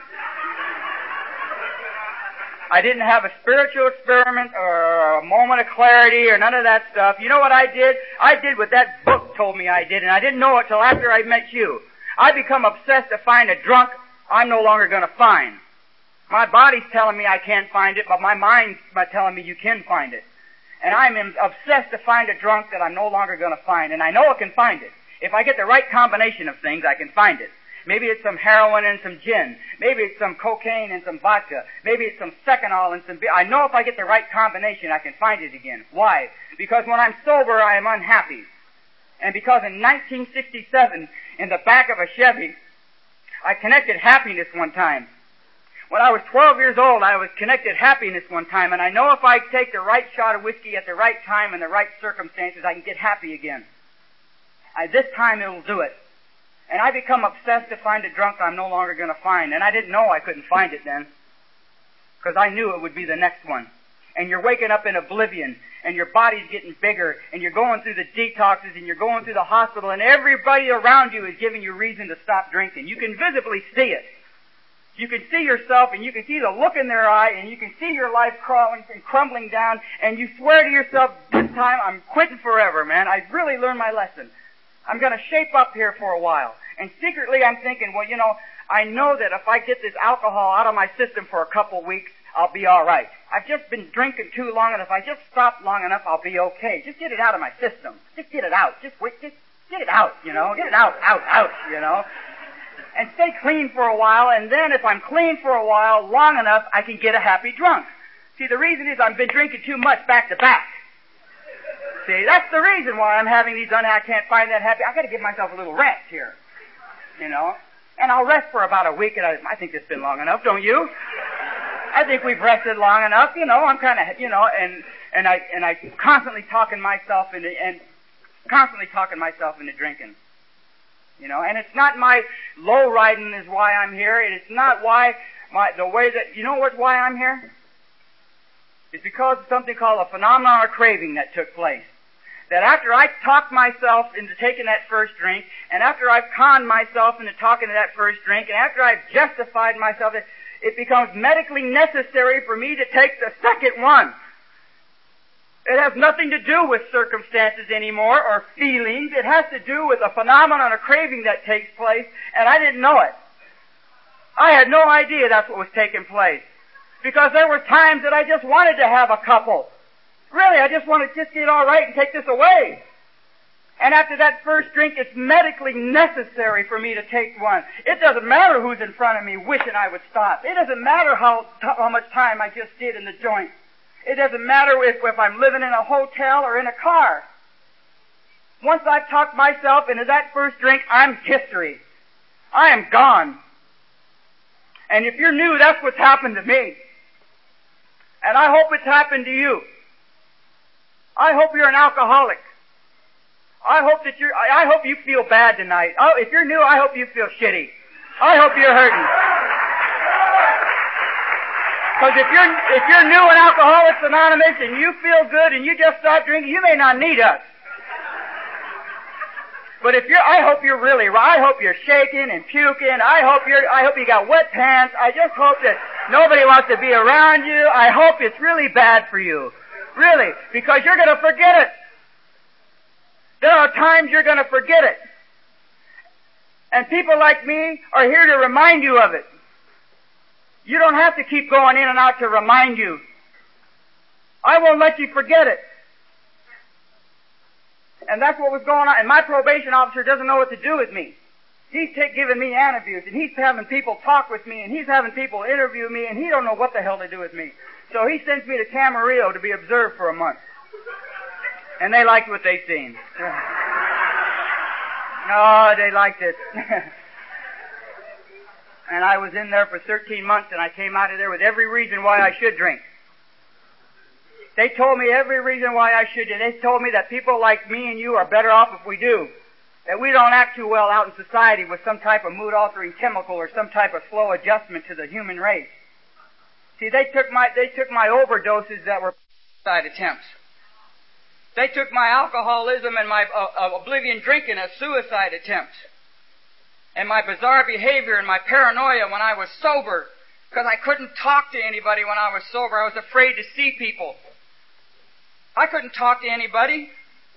I didn't have a spiritual experiment or a moment of clarity or none of that stuff. You know what I did? I did what that book told me I did, and I didn't know it till after I met you. I become obsessed to find a drunk I'm no longer going to find. My body's telling me I can't find it, but my mind's telling me you can find it. And I'm obsessed to find a drunk that I'm no longer going to find, and I know I can find it. If I get the right combination of things, I can find it. Maybe it's some heroin and some gin. Maybe it's some cocaine and some vodka. Maybe it's some Seconal and some beer. I know if I get the right combination, I can find it again. Why? Because when I'm sober, I am unhappy. And because in 1967, in the back of a Chevy, I connected happiness one time. When I was 12 years old, I was connected happiness one time, and I know if I take the right shot of whiskey at the right time and the right circumstances, I can get happy again. This time it'll do it. And I become obsessed to find a drunk I'm no longer going to find. And I didn't know I couldn't find it then, because I knew it would be the next one. And you're waking up in oblivion, and your body's getting bigger, and you're going through the detoxes, and you're going through the hospital, and everybody around you is giving you reason to stop drinking. You can visibly see it. You can see yourself, and you can see the look in their eye, and you can see your life crawling and crumbling down, and you swear to yourself, this time I'm quitting forever, man. I've really learned my lesson. I'm going to shape up here for a while. And secretly I'm thinking, well, you know, I know that if I get this alcohol out of my system for a couple weeks, I'll be all right. I've just been drinking too long, and if I just stop long enough, I'll be okay. Just get it out of my system. Just get it out. Just get it out, you know. Get it out, you know. And stay clean for a while, and then if I'm clean for a while, long enough, I can get a happy drunk. See, the reason is I've been drinking too much back to back. See, that's the reason why I'm having these I can't find that happy. I've got to give myself a little rest here, you know. And I'll rest for about a week, and I think it's been long enough, don't you? I think we've rested long enough, you know. I'm kind of, you know, and I constantly talking myself into drinking, you know. And it's not my low riding is why I'm here. It's not why you know why I'm here? It's because of something called a phenomenon or craving that took place. That after I talked myself into taking that first drink, and after I've conned myself into talking to that first drink, and after I've justified myself, it becomes medically necessary for me to take the second one. It has nothing to do with circumstances anymore or feelings. It has to do with a phenomenon or craving that takes place, and I didn't know it. I had no idea that's what was taking place. Because there were times that I just wanted to have a couple. Really, I just wanted to just get all right and take this away. And after that first drink, it's medically necessary for me to take one. It doesn't matter who's in front of me wishing I would stop. It doesn't matter how much time I just did in the joint. It doesn't matter if I'm living in a hotel or in a car. Once I've talked myself into that first drink, I'm history. I am gone. And if you're new, that's what's happened to me. And I hope it's happened to you. I hope you're an alcoholic. I hope you feel bad tonight. Oh, if you're new, I hope you feel shitty. I hope you're hurting. Because if you're new in Alcoholics Anonymous and you feel good and you just start drinking, you may not need us. But I hope you're shaking and puking. I hope you got wet pants. I just hope that nobody wants to be around you. I hope it's really bad for you. Really. Because you're going to forget it. There are times you're going to forget it. And people like me are here to remind you of it. You don't have to keep going in and out to remind you. I won't let you forget it. And that's what was going on. And my probation officer doesn't know what to do with me. He's giving me interviews, and he's having people talk with me, and he's having people interview me, and he don't know what the hell to do with me. So he sends me to Camarillo to be observed for a month. And they liked what they seen. No, they liked it. And I was in there for 13 months, and I came out of there with every reason why I should drink. They told me every reason why I should. They told me that people like me and you are better off if we do. That we don't act too well out in society with some type of mood-altering chemical or some type of slow adjustment to the human race. See, they took my overdoses that were suicide attempts. They took my alcoholism and my oblivion drinking as suicide attempts. and my bizarre behavior and my paranoia when I was sober, because I couldn't talk to anybody when I was sober. I was afraid to see people. I couldn't talk to anybody.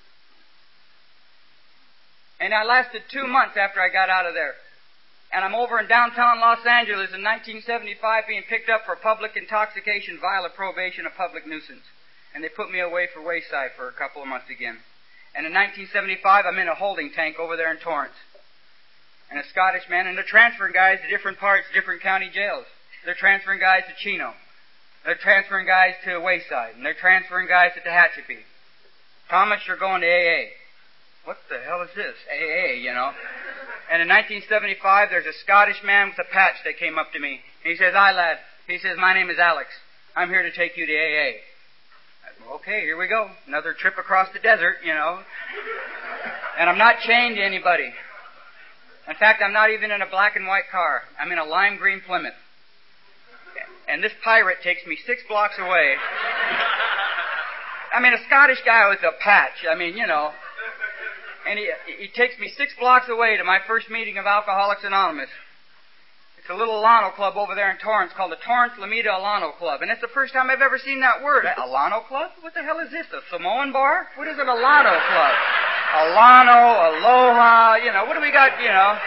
And I lasted 2 months after I got out of there. And I'm over in downtown Los Angeles in 1975 being picked up for public intoxication, violent probation, a public nuisance. And they put me away for Wayside for a couple of months again. And in 1975, I'm in a holding tank over there in Torrance. And a Scottish man, and they're transferring guys to different parts, different county jails. They're transferring guys to Chino. They're transferring guys to Wayside. And they're transferring guys to Tehachapi. Thomas, you're going to AA. What the hell is this? AA, you know. And in 1975, there's a Scottish man with a patch that came up to me. He says, "Hi, lad." He says, "My name is Alex. I'm here to take you to AA." I said, "Okay, here we go. Another trip across the desert, you know. And I'm not chained to anybody. In fact, I'm not even in a black and white car. I'm in a lime green Plymouth. And this pirate takes me 6 blocks away. I mean, a Scottish guy with a patch. I mean, you know. And he takes me 6 blocks away to my first meeting of Alcoholics Anonymous. It's a little Alano Club over there in Torrance called the Torrance Lomita Alano Club. And it's the first time I've ever seen that word. Alano Club? What the hell is this? A Samoan bar? What is an Alano Club? Alano, Aloha, you know, what do we got, you know?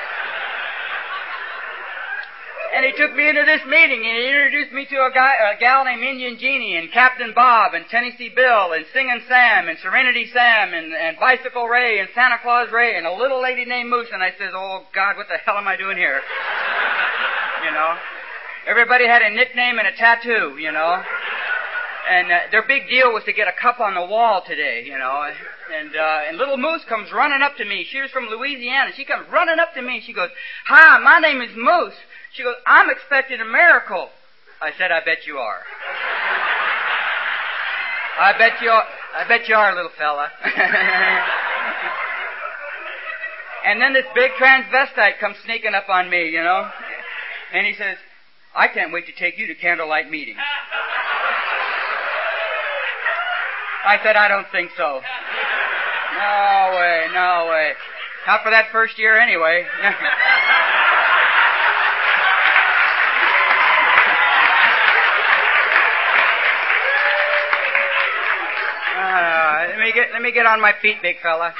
And he took me into this meeting, and he introduced me to a gal named Indian Jeannie, and Captain Bob, and Tennessee Bill, and Singin' Sam, and Serenity Sam, and Bicycle Ray, and Santa Claus Ray, and a little lady named Moose. And I says, "Oh, God, what the hell am I doing here?" You know? Everybody had a nickname and a tattoo, you know? And their big deal was to get a cup on the wall today, you know. And little Moose comes running up to me. She was from Louisiana. She comes running up to me, and she goes, "Hi, my name is Moose." She goes, "I'm expecting a miracle." I said, "I bet you are." I bet you are, little fella. And then this big transvestite comes sneaking up on me, you know. And he says, "I can't wait to take you to candlelight meetings." I said, "I don't think so." No way, no way. Not for that first year anyway. Let me get on my feet, big fella.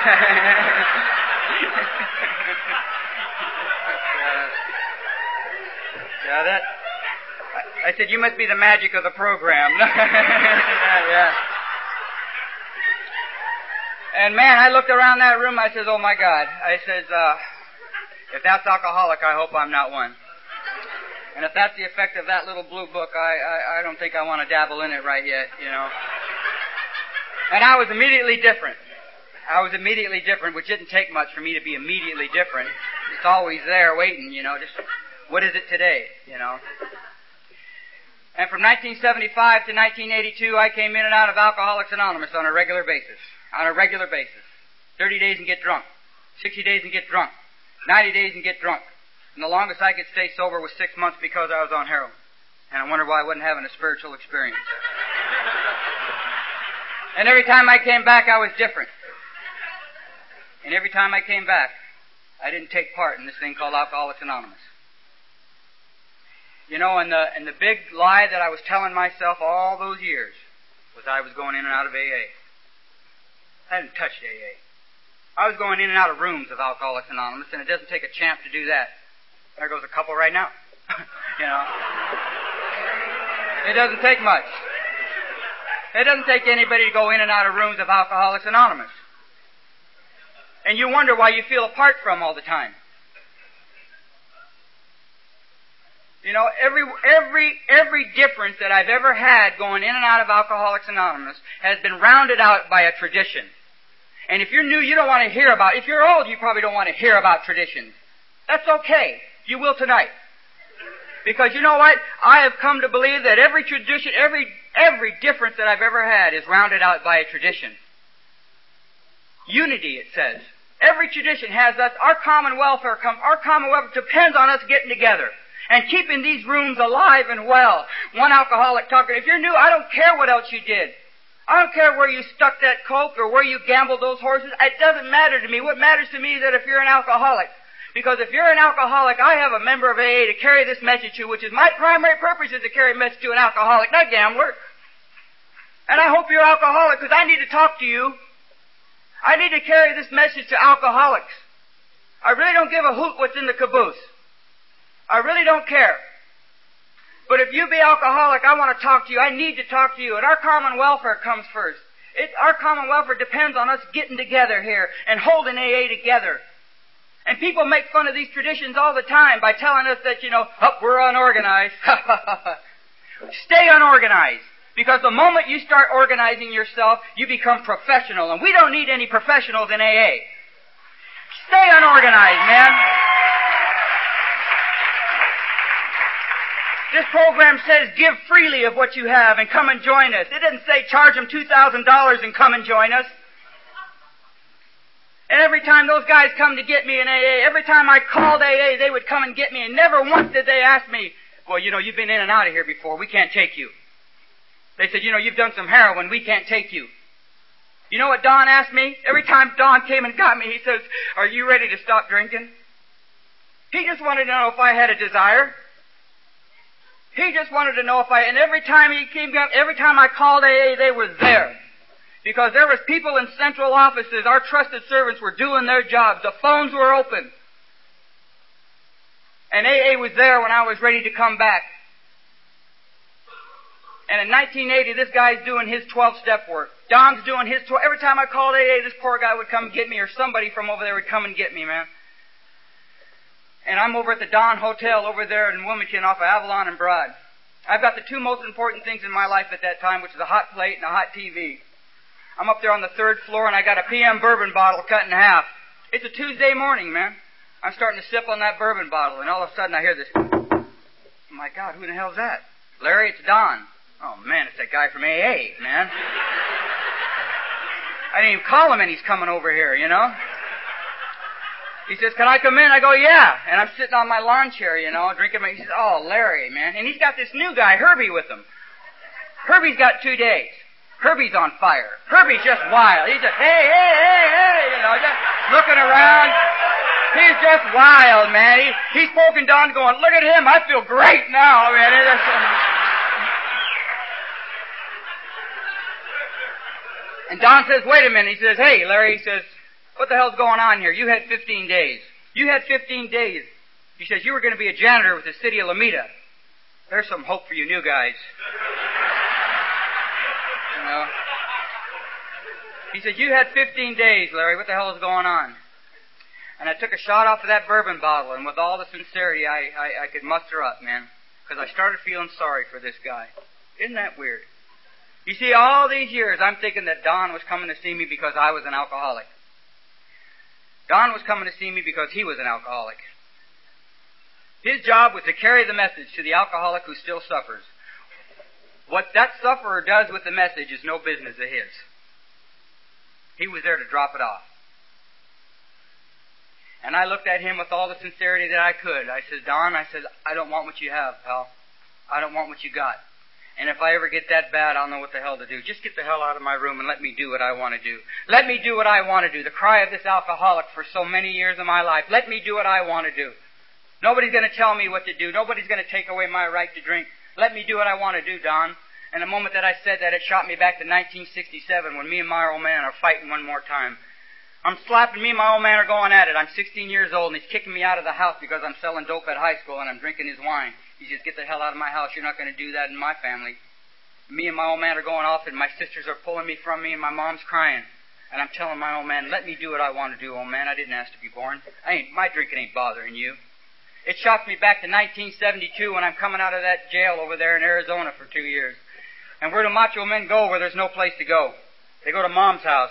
I said, "You must be the magic of the program." Yeah. And man, I looked around that room, I says, "Oh my God." I says, if that's alcoholic, I hope I'm not one. And if that's the effect of that little blue book, I don't think I want to dabble in it right yet, you know. And I was immediately different. Which didn't take much for me to be immediately different. It's always there waiting, you know, just what is it today, you know. And from 1975 to 1982, I came in and out of Alcoholics Anonymous on a regular basis. 30 days and get drunk. 60 days and get drunk. 90 days and get drunk. And the longest I could stay sober was 6 months because I was on heroin. And I wondered why I wasn't having a spiritual experience. And every time I came back, I was different. And every time I came back, I didn't take part in this thing called Alcoholics Anonymous. You know, and the big lie that I was telling myself all those years was I was going in and out of AA. I hadn't touched AA. I was going in and out of rooms of Alcoholics Anonymous, and it doesn't take a champ to do that. There goes a couple right now. You know. It doesn't take much. It doesn't take anybody to go in and out of rooms of Alcoholics Anonymous. And you wonder why you feel apart from all the time. You know, every difference that I've ever had going in and out of Alcoholics Anonymous has been rounded out by a tradition. And if you're new, you don't want to hear about it. If you're old, you probably don't want to hear about traditions. That's okay. You will tonight. Because you know what? I have come to believe that every tradition, every difference that I've ever had is rounded out by a tradition. Unity, it says. Every tradition has us. Our common welfare depends on us getting together and keeping these rooms alive and well. One alcoholic talking, if you're new, I don't care what else you did. I don't care where you stuck that coke or where you gambled those horses. It doesn't matter to me. What matters to me is that if you're an alcoholic, Because if you're an alcoholic, I have a member of AA to carry this message to, which is my primary purpose is to carry a message to an alcoholic, not a gambler. And I hope you're alcoholic because I need to talk to you. I need to carry this message to alcoholics. I really don't give a hoot what's in the caboose. I really don't care. But if you be alcoholic, I want to talk to you. I need to talk to you. And our common welfare comes first. Our common welfare depends on us getting together here and holding AA together. And people make fun of these traditions all the time by telling us that, we're unorganized. Stay unorganized. Because the moment you start organizing yourself, you become professional. And we don't need any professionals in AA. Stay unorganized, man. This program says give freely of what you have and come and join us. It doesn't say charge them $2,000 and come and join us. And every time those guys come to get me in AA, every time I called AA, they would come and get me. And never once did they ask me, well, you've been in and out of here before. We can't take you. They said, you've done some heroin. We can't take you. You know what Don asked me? Every time Don came and got me, he says, are you ready to stop drinking? He just wanted to know if I had a desire. He just wanted to know and every time every time I called AA, they were there. Because there was people in central offices, our trusted servants were doing their jobs. The phones were open. And AA was there when I was ready to come back. And in 1980, this guy's doing his 12-step work. Don's doing his 12. Every time I called AA, this poor guy would come and get me, or somebody from over there would come and get me, man. And I'm over at the Don Hotel over there in Wilmington off of Avalon and Broad. I've got the two most important things in my life at that time, which is a hot plate and a hot TV. I'm up there on the 3rd floor, and I got a PM bourbon bottle cut in half. It's a Tuesday morning, man. I'm starting to sip on that bourbon bottle, and all of a sudden I hear this. Oh, my God, who the hell's that? Larry, it's Don. Oh, man, it's that guy from AA, man. I didn't even call him, and he's coming over here, He says, can I come in? I go, yeah. And I'm sitting on my lawn chair, drinking my... He says, oh, Larry, man. And he's got this new guy, Herbie, with him. Herbie's got 2 days. Herbie's on fire. Herbie's just wild. He's just, hey, just looking around. He's just wild, man. He's poking Don going, look at him. I feel great now, man. And Don says, wait a minute. He says, hey, Larry, he says, what the hell's going on here? You had 15 days. You had 15 days. He says, you were going to be a janitor with the city of Lomita. There's some hope for you new guys. He said, you had 15 days, Larry. What the hell is going on? And I took a shot off of that bourbon bottle, and with all the sincerity I could muster up, man, because I started feeling sorry for this guy. Isn't that weird? You see, all these years, I'm thinking that Don was coming to see me because I was an alcoholic. Don was coming to see me because he was an alcoholic. His job was to carry the message to the alcoholic who still suffers. What that sufferer does with the message is no business of his. He was there to drop it off. And I looked at him with all the sincerity that I could. I said, Don, I don't want what you have, pal. I don't want what you got. And if I ever get that bad, I'll know what the hell to do. Just get the hell out of my room and let me do what I want to do. Let me do what I want to do. The cry of this alcoholic for so many years of my life. Let me do what I want to do. Nobody's going to tell me what to do. Nobody's going to take away my right to drink. Let me do what I want to do, Don. And the moment that I said that, it shot me back to 1967 when me and my old man are fighting one more time. I'm slapping, me and my old man are going at it. I'm 16 years old, and he's kicking me out of the house because I'm selling dope at high school and I'm drinking his wine. He says, get the hell out of my house. You're not going to do that in my family. Me and my old man are going off, and my sisters are pulling me from me, and my mom's crying. And I'm telling my old man, let me do what I want to do, old man. I didn't ask to be born. My drinking ain't bothering you. It shocks me back to 1972 when I'm coming out of that jail over there in Arizona for 2 years. And where do macho men go where there's no place to go? They go to Mom's house.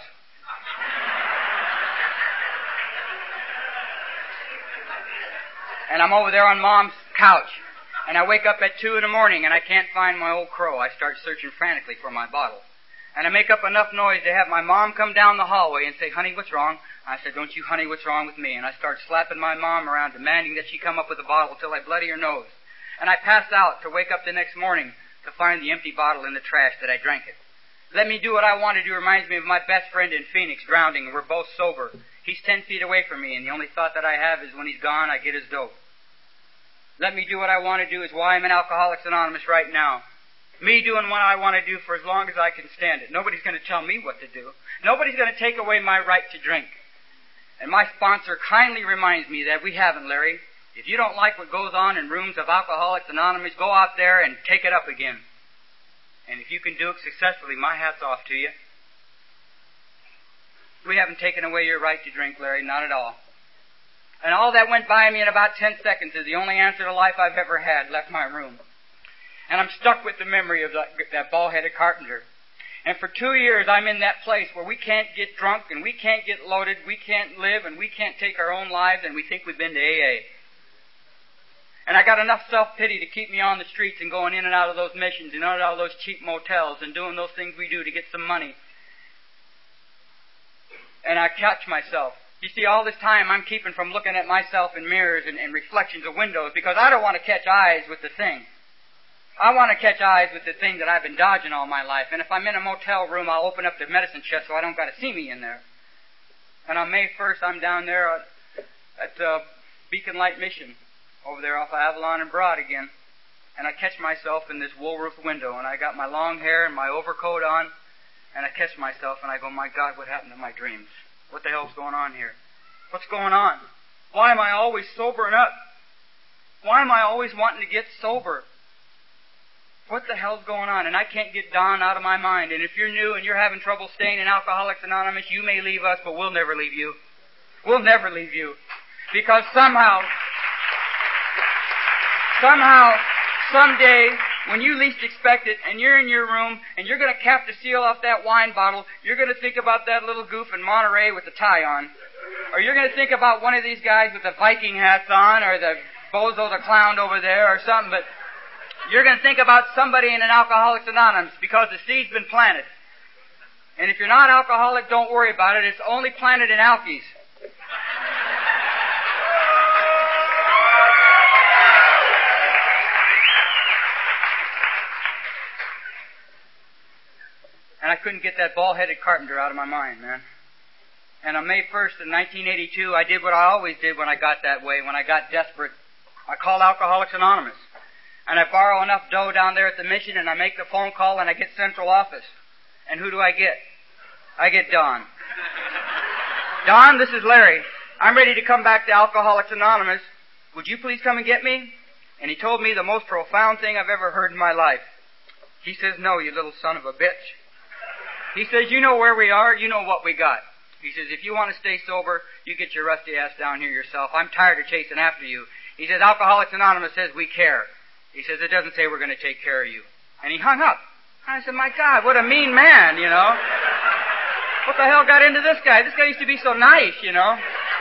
And I'm over there on Mom's couch. And I wake up at 2 in the morning and I can't find my old crow. I start searching frantically for my bottle. And I make up enough noise to have my mom come down the hallway and say, honey, what's wrong? I said, don't you, honey, what's wrong with me? And I start slapping my mom around, demanding that she come up with a bottle till I bloody her nose. And I pass out to wake up the next morning to find the empty bottle in the trash that I drank it. Let me do what I want to do reminds me of my best friend in Phoenix drowning. We're both sober. He's 10 feet away from me, and the only thought that I have is when he's gone, I get his dope. Let me do what I want to do is why I'm in Alcoholics Anonymous right now. Me doing what I want to do for as long as I can stand it. Nobody's going to tell me what to do. Nobody's going to take away my right to drink. And my sponsor kindly reminds me that we haven't, Larry. If you don't like what goes on in rooms of Alcoholics Anonymous, go out there and take it up again. And if you can do it successfully, my hat's off to you. We haven't taken away your right to drink, Larry, not at all. And all that went by me in about 10 seconds is the only answer to life I've ever had left my room. And I'm stuck with the memory of that bald-headed carpenter. And for 2 years, I'm in that place where we can't get drunk and we can't get loaded, we can't live and we can't take our own lives, and we think we've been to AA. And I got enough self-pity to keep me on the streets and going in and out of those missions and in and out of those cheap motels and doing those things we do to get some money. And I catch myself. You see, all this time I'm keeping from looking at myself in mirrors and reflections of windows because I don't want to catch eyes with the thing. I want to catch eyes with the thing that I've been dodging all my life. And if I'm in a motel room, I'll open up the medicine chest so I don't got to see me in there. And on May 1st, I'm down there at Beacon Light Mission, over there off of Avalon and Broad again. And I catch myself in this wool-roofed window, and I got my long hair and my overcoat on, and I catch myself and I go, my God, what happened to my dreams? What the hell's going on here? What's going on? Why am I always sobering up? Why am I always wanting to get sober? What the hell's going on? And I can't get Don out of my mind. And if you're new and you're having trouble staying in Alcoholics Anonymous, you may leave us, but we'll never leave you. We'll never leave you. Because somehow, someday, when you least expect it, and you're in your room, and you're going to cap the seal off that wine bottle, you're going to think about that little goof in Monterey with the tie on. Or you're going to think about one of these guys with the Viking hats on, or the Bozo the Clown over there, or something, but you're going to think about somebody in an Alcoholics Anonymous, because the seed's been planted. And if you're not alcoholic, don't worry about it. It's only planted in Alkies. And I couldn't get that bald-headed carpenter out of my mind, man. And on May 1st of 1982, I did what I always did when I got that way, when I got desperate. I called Alcoholics Anonymous. And I borrow enough dough down there at the mission, and I make the phone call, and I get central office. And who do I get? I get Don. Don, this is Larry. I'm ready to come back to Alcoholics Anonymous. Would you please come and get me? And he told me the most profound thing I've ever heard in my life. He says, no, you little son of a bitch. He says, you know where we are, you know what we got. He says, if you want to stay sober, you get your rusty ass down here yourself. I'm tired of chasing after you. He says, Alcoholics Anonymous says we care. He says, it doesn't say we're going to take care of you. And he hung up. I said, my God, what a mean man, you know. What the hell got into this guy? This guy used to be so nice, you know.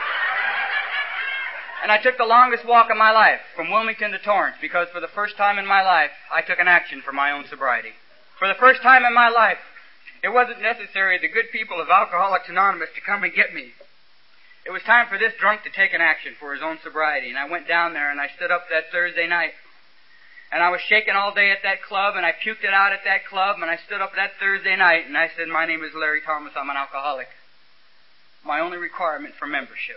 And I took the longest walk of my life, from Wilmington to Torrance, because for the first time in my life, I took an action for my own sobriety. For the first time in my life, it wasn't necessary the good people of Alcoholics Anonymous to come and get me. It was time for this drunk to take an action for his own sobriety. And I went down there and I stood up that Thursday night. And I was shaking all day at that club, and I puked it out at that club, and I stood up that Thursday night, and I said, my name is Larry Thomas, I'm an alcoholic. My only requirement for membership.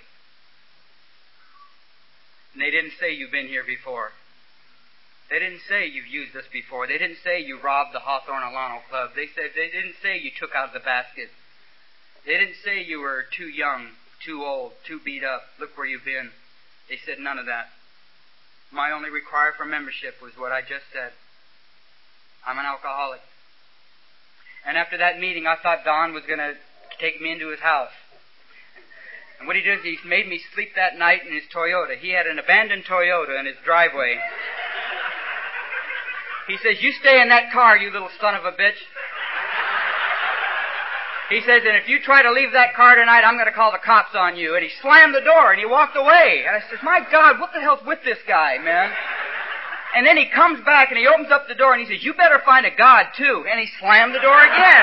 And they didn't say you've been here before. They didn't say you've used us before. They didn't say you robbed the Hawthorne Alano Club. They didn't say you took out the basket. They didn't say you were too young, too old, too beat up. Look where you've been. They said none of that. My only requirement for membership was what I just said. I'm an alcoholic. And after that meeting, I thought Don was going to take me into his house. And what he did is he made me sleep that night in his Toyota. He had an abandoned Toyota in his driveway. He says, you stay in that car, you little son of a bitch. He says, and if you try to leave that car tonight, I'm going to call the cops on you. And he slammed the door and he walked away. And I says, my God, what the hell's with this guy, man? And then he comes back and he opens up the door and he says, you better find a God, too. And he slammed the door again.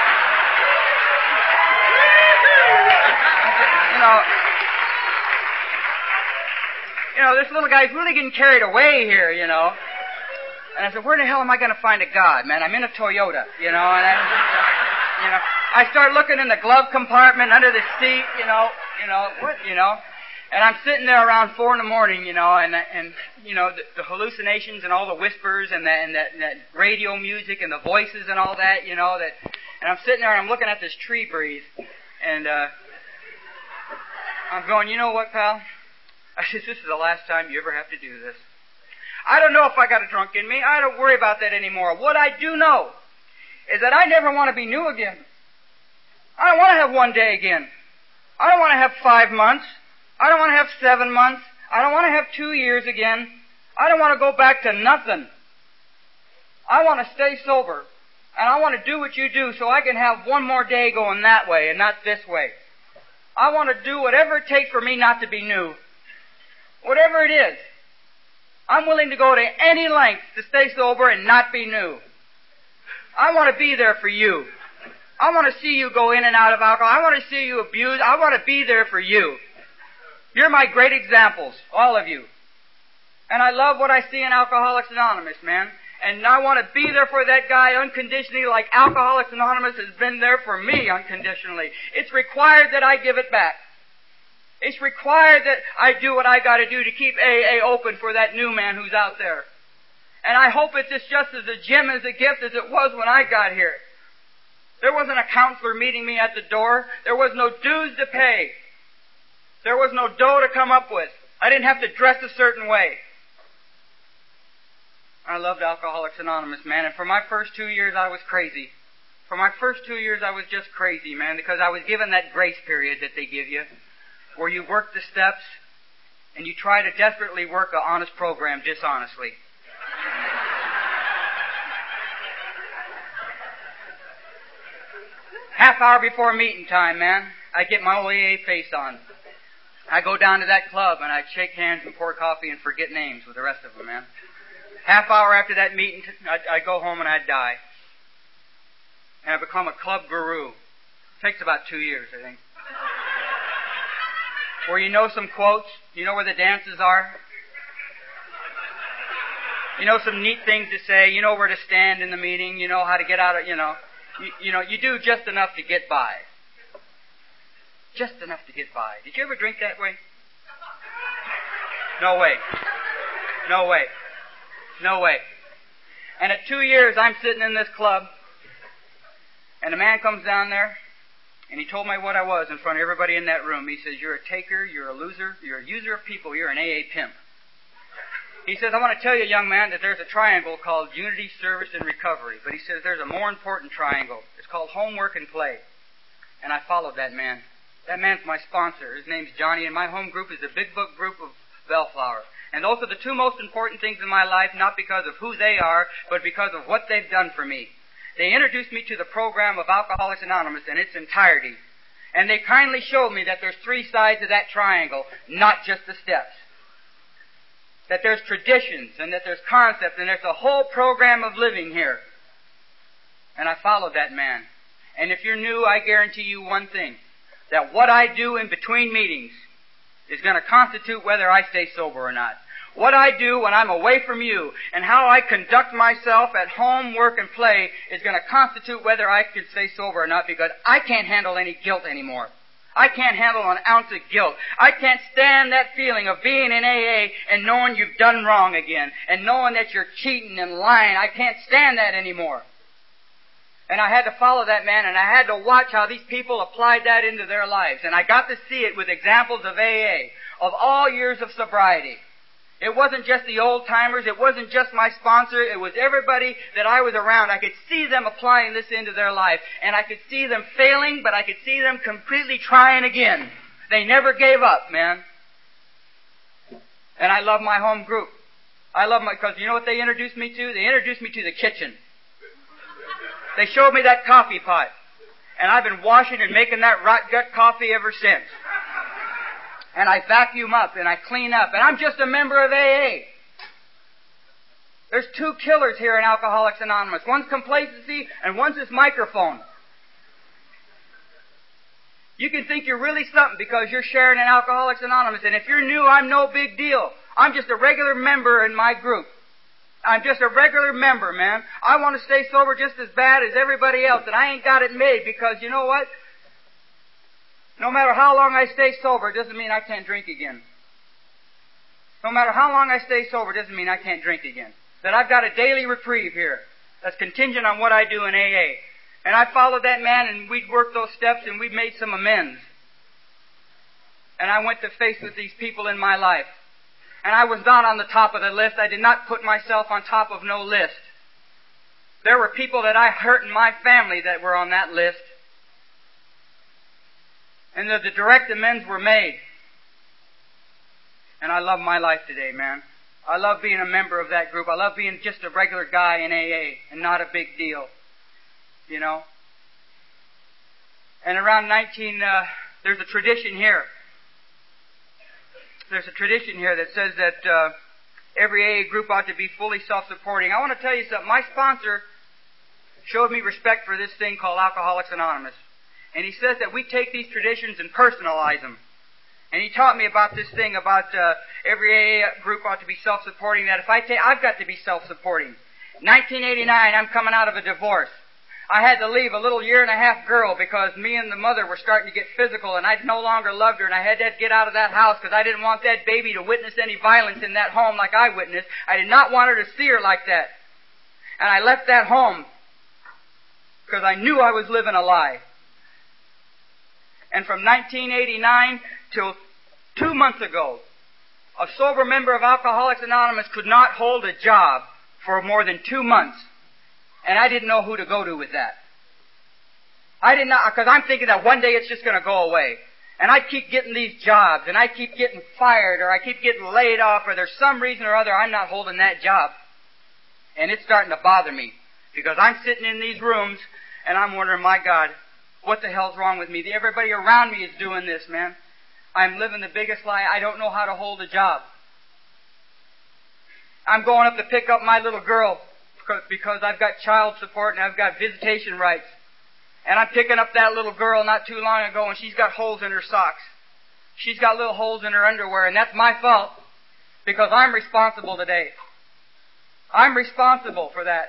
You know, this little guy's really getting carried away here, you know. And I said, where the hell am I going to find a God, man? I'm in a Toyota, you know, and I start looking in the glove compartment under the seat, you know. And I'm sitting there around 4 in the morning, and the hallucinations and all the whispers and that radio music and the voices and all that, and I'm sitting there and I'm looking at this tree breathe, and I'm going, you know what, pal? I said, this is the last time you ever have to do this. I don't know if I got a drunk in me. I don't worry about that anymore. What I do know is that I never want to be new again. I don't want to have one day again. I don't want to have 5 months. I don't want to have 7 months. I don't want to have 2 years again. I don't want to go back to nothing. I want to stay sober. And I want to do what you do so I can have one more day going that way and not this way. I want to do whatever it takes for me not to be new. Whatever it is. I'm willing to go to any length to stay sober and not be new. I want to be there for you. I want to see you go in and out of alcohol. I want to see you abused. I want to be there for you. You're my great examples, all of you. And I love what I see in Alcoholics Anonymous, man. And I want to be there for that guy unconditionally like Alcoholics Anonymous has been there for me unconditionally. It's required that I give it back. It's required that I do what I got to do to keep AA open for that new man who's out there. And I hope it's just as a gem, as a gift as it was when I got here. There wasn't a counselor meeting me at the door. There was no dues to pay. There was no dough to come up with. I didn't have to dress a certain way. I loved Alcoholics Anonymous, man. And for my first 2 years, I was crazy. For my first 2 years, I was just crazy, man, because I was given that grace period that they give you, where you work the steps and you try to desperately work an honest program dishonestly. Half hour before meeting time, man, I get my old AA face on. I go down to that club and I'd shake hands and pour coffee and forget names with the rest of them, man. Half hour after that meeting, I'd go home and I'd die. And I become a club guru. Takes about 2 years, I think. Where you know some quotes, you know where the dances are. You know some neat things to say, you know where to stand in the meeting, you know how to get out of, you do just enough to get by. Just enough to get by. Did you ever drink that way? No way. No way. No way. And at 2 years, I'm sitting in this club, and a man comes down there, and he told me what I was in front of everybody in that room. He says, you're a taker, you're a loser, you're a user of people, you're an AA pimp. He says, I want to tell you, young man, that there's a triangle called unity, service, and recovery. But he says there's a more important triangle. It's called homework and play. And I followed that man. That man's my sponsor. His name's Johnny, and my home group is the Big Book group of Bellflower. And those are the two most important things in my life, not because of who they are, but because of what they've done for me. They introduced me to the program of Alcoholics Anonymous in its entirety. And they kindly showed me that there's 3 sides of that triangle, not just the steps. That there's traditions, and that there's concepts, and there's a whole program of living here. And I followed that man. And if you're new, I guarantee you one thing, that what I do in between meetings is going to constitute whether I stay sober or not. What I do when I'm away from you and how I conduct myself at home, work, and play is going to constitute whether I can stay sober or not, because I can't handle any guilt anymore. I can't handle an ounce of guilt. I can't stand that feeling of being in AA and knowing you've done wrong again and knowing that you're cheating and lying. I can't stand that anymore. And I had to follow that man, and I had to watch how these people applied that into their lives. And I got to see it with examples of AA, of all years of sobriety. It wasn't just the old-timers. It wasn't just my sponsor. It was everybody that I was around. I could see them applying this into their life. And I could see them failing, but I could see them completely trying again. They never gave up, man. And I love my home group. Because you know what they introduced me to? They introduced me to the kitchen. They showed me that coffee pot. And I've been washing and making that rot gut coffee ever since. And I vacuum up and I clean up. And I'm just a member of AA. There's 2 killers here in Alcoholics Anonymous. One's complacency and one's this microphone. You can think you're really something because you're sharing in Alcoholics Anonymous. And if you're new, I'm no big deal. I'm just a regular member in my group. I'm just a regular member, man. I want to stay sober just as bad as everybody else. And I ain't got it made because, you know what? No matter how long I stay sober, it doesn't mean I can't drink again. No matter how long I stay sober, it doesn't mean I can't drink again. That I've got a daily reprieve here that's contingent on what I do in AA. And I followed that man, and we'd worked those steps, and we'd made some amends. And I went to face with these people in my life. And I was not on the top of the list. I did not put myself on top of no list. There were people that I hurt in my family that were on that list. And the direct amends were made. And I love my life today, man. I love being a member of that group. I love being just a regular guy in AA and not a big deal. You know? And around there's a tradition here. There's a tradition here that says that every AA group ought to be fully self-supporting. I want to tell you something. My sponsor showed me respect for this thing called Alcoholics Anonymous. And he says that we take these traditions and personalize them. And he taught me about this thing about every AA group ought to be self-supporting, that if I've got to be self-supporting. 1989, I'm coming out of a divorce. I had to leave a little 1.5-year girl because me and the mother were starting to get physical, and I no longer loved her, and I had to get out of that house because I didn't want that baby to witness any violence in that home like I witnessed. I did not want her to see her like that. And I left that home because I knew I was living a lie. And from 1989 till 2 months ago, a sober member of Alcoholics Anonymous could not hold a job for more than 2 months. And I didn't know who to go to with that. I did not, because I'm thinking that one day it's just going to go away. And I keep getting these jobs, and I keep getting fired, or I keep getting laid off, or there's some reason or other I'm not holding that job. And it's starting to bother me, because I'm sitting in these rooms, and I'm wondering, my God, what the hell's wrong with me? Everybody around me is doing this, man. I'm living the biggest lie. I don't know how to hold a job. I'm going up to pick up my little girl because I've got child support and I've got visitation rights. And I'm picking up that little girl not too long ago, and she's got holes in her socks. She's got little holes in her underwear, and that's my fault because I'm responsible today. I'm responsible for that.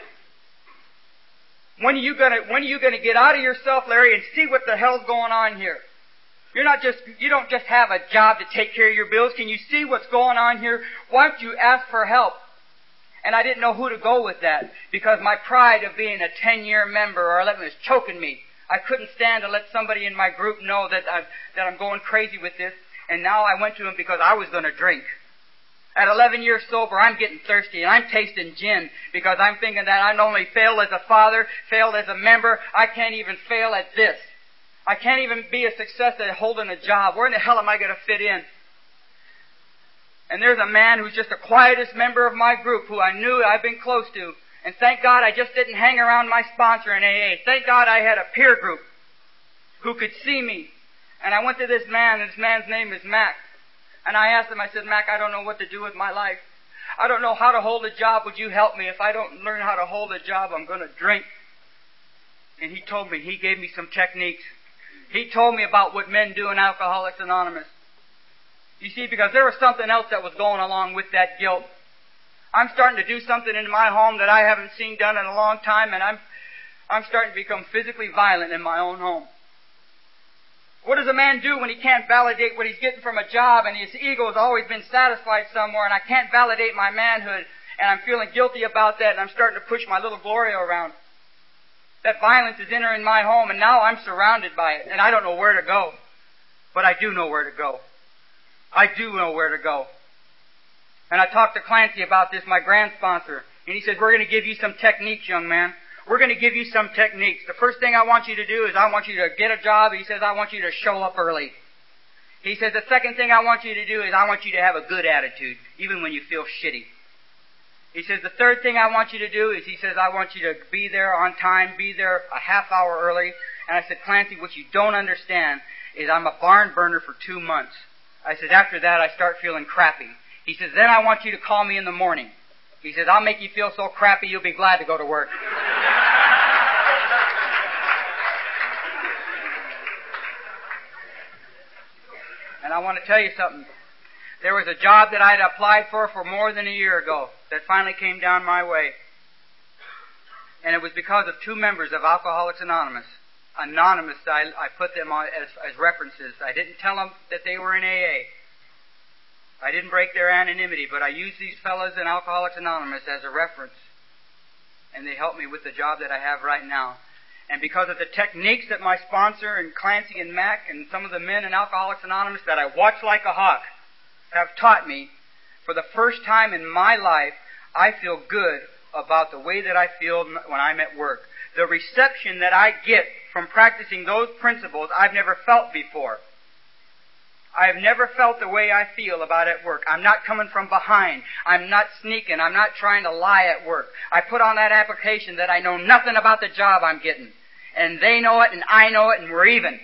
When are you gonna get out of yourself, Larry, and see what the hell's going on here? You don't just have a job to take care of your bills. Can you see what's going on here? Why don't you ask for help? And I didn't know who to go with that because my pride of being a 10-year member or 11 was choking me. I couldn't stand to let somebody in my group know that I'm going crazy with this. And now I went to him because I was going to drink. At 11 years sober, I'm getting thirsty, and I'm tasting gin because I'm thinking that I not only failed as a father, failed as a member, I can't even fail at this. I can't even be a success at holding a job. Where in the hell am I going to fit in? And there's a man who's just the quietest member of my group who I knew I've been close to. And thank God I just didn't hang around my sponsor in AA. Thank God I had a peer group who could see me. And I went to this man, and this man's name is Mac. And I asked him, I said, Mac, I don't know what to do with my life. I don't know how to hold a job. Would you help me? If I don't learn how to hold a job, I'm going to drink. And he told me, he gave me some techniques. He told me about what men do in Alcoholics Anonymous. You see, because there was something else that was going along with that guilt. I'm starting to do something in my home that I haven't seen done in a long time, and I'm starting to become physically violent in my own home. What does a man do when he can't validate what he's getting from a job and his ego has always been satisfied somewhere and I can't validate my manhood and I'm feeling guilty about that and I'm starting to push my little Gloria around? That violence is entering my home and now I'm surrounded by it and I don't know where to go. But I do know where to go. I do know where to go. And I talked to Clancy about this, my grand sponsor, and he says, we're going to give you some techniques, young man. We're going to give you some techniques. The first thing I want you to do is I want you to get a job. He says, I want you to show up early. He says, the second thing I want you to do is I want you to have a good attitude, even when you feel shitty. He says, the third thing I want you to do is, he says, I want you to be there on time, be there a half hour early. And I said, Clancy, what you don't understand is I'm a barn burner for 2 months. I said, after that, I start feeling crappy. He says, then I want you to call me in the morning. He says, I'll make you feel so crappy you'll be glad to go to work. And I want to tell you something. There was a job that I had applied for more than a year ago that finally came down my way. And it was because of 2 members of Alcoholics Anonymous. Anonymous, I put them on as references. I didn't tell them that they were in AA. I didn't break their anonymity, but I used these fellows in Alcoholics Anonymous as a reference. And they helped me with the job that I have right now. And because of the techniques that my sponsor and Clancy and Mac and some of the men in Alcoholics Anonymous that I watch like a hawk have taught me, for the first time in my life, I feel good about the way that I feel when I'm at work. The reception that I get from practicing those principles, I've never felt before. I have never felt the way I feel about at work. I'm not coming from behind. I'm not sneaking. I'm not trying to lie at work. I put on that application that I know nothing about the job I'm getting. And they know it, and I know it, and we're even.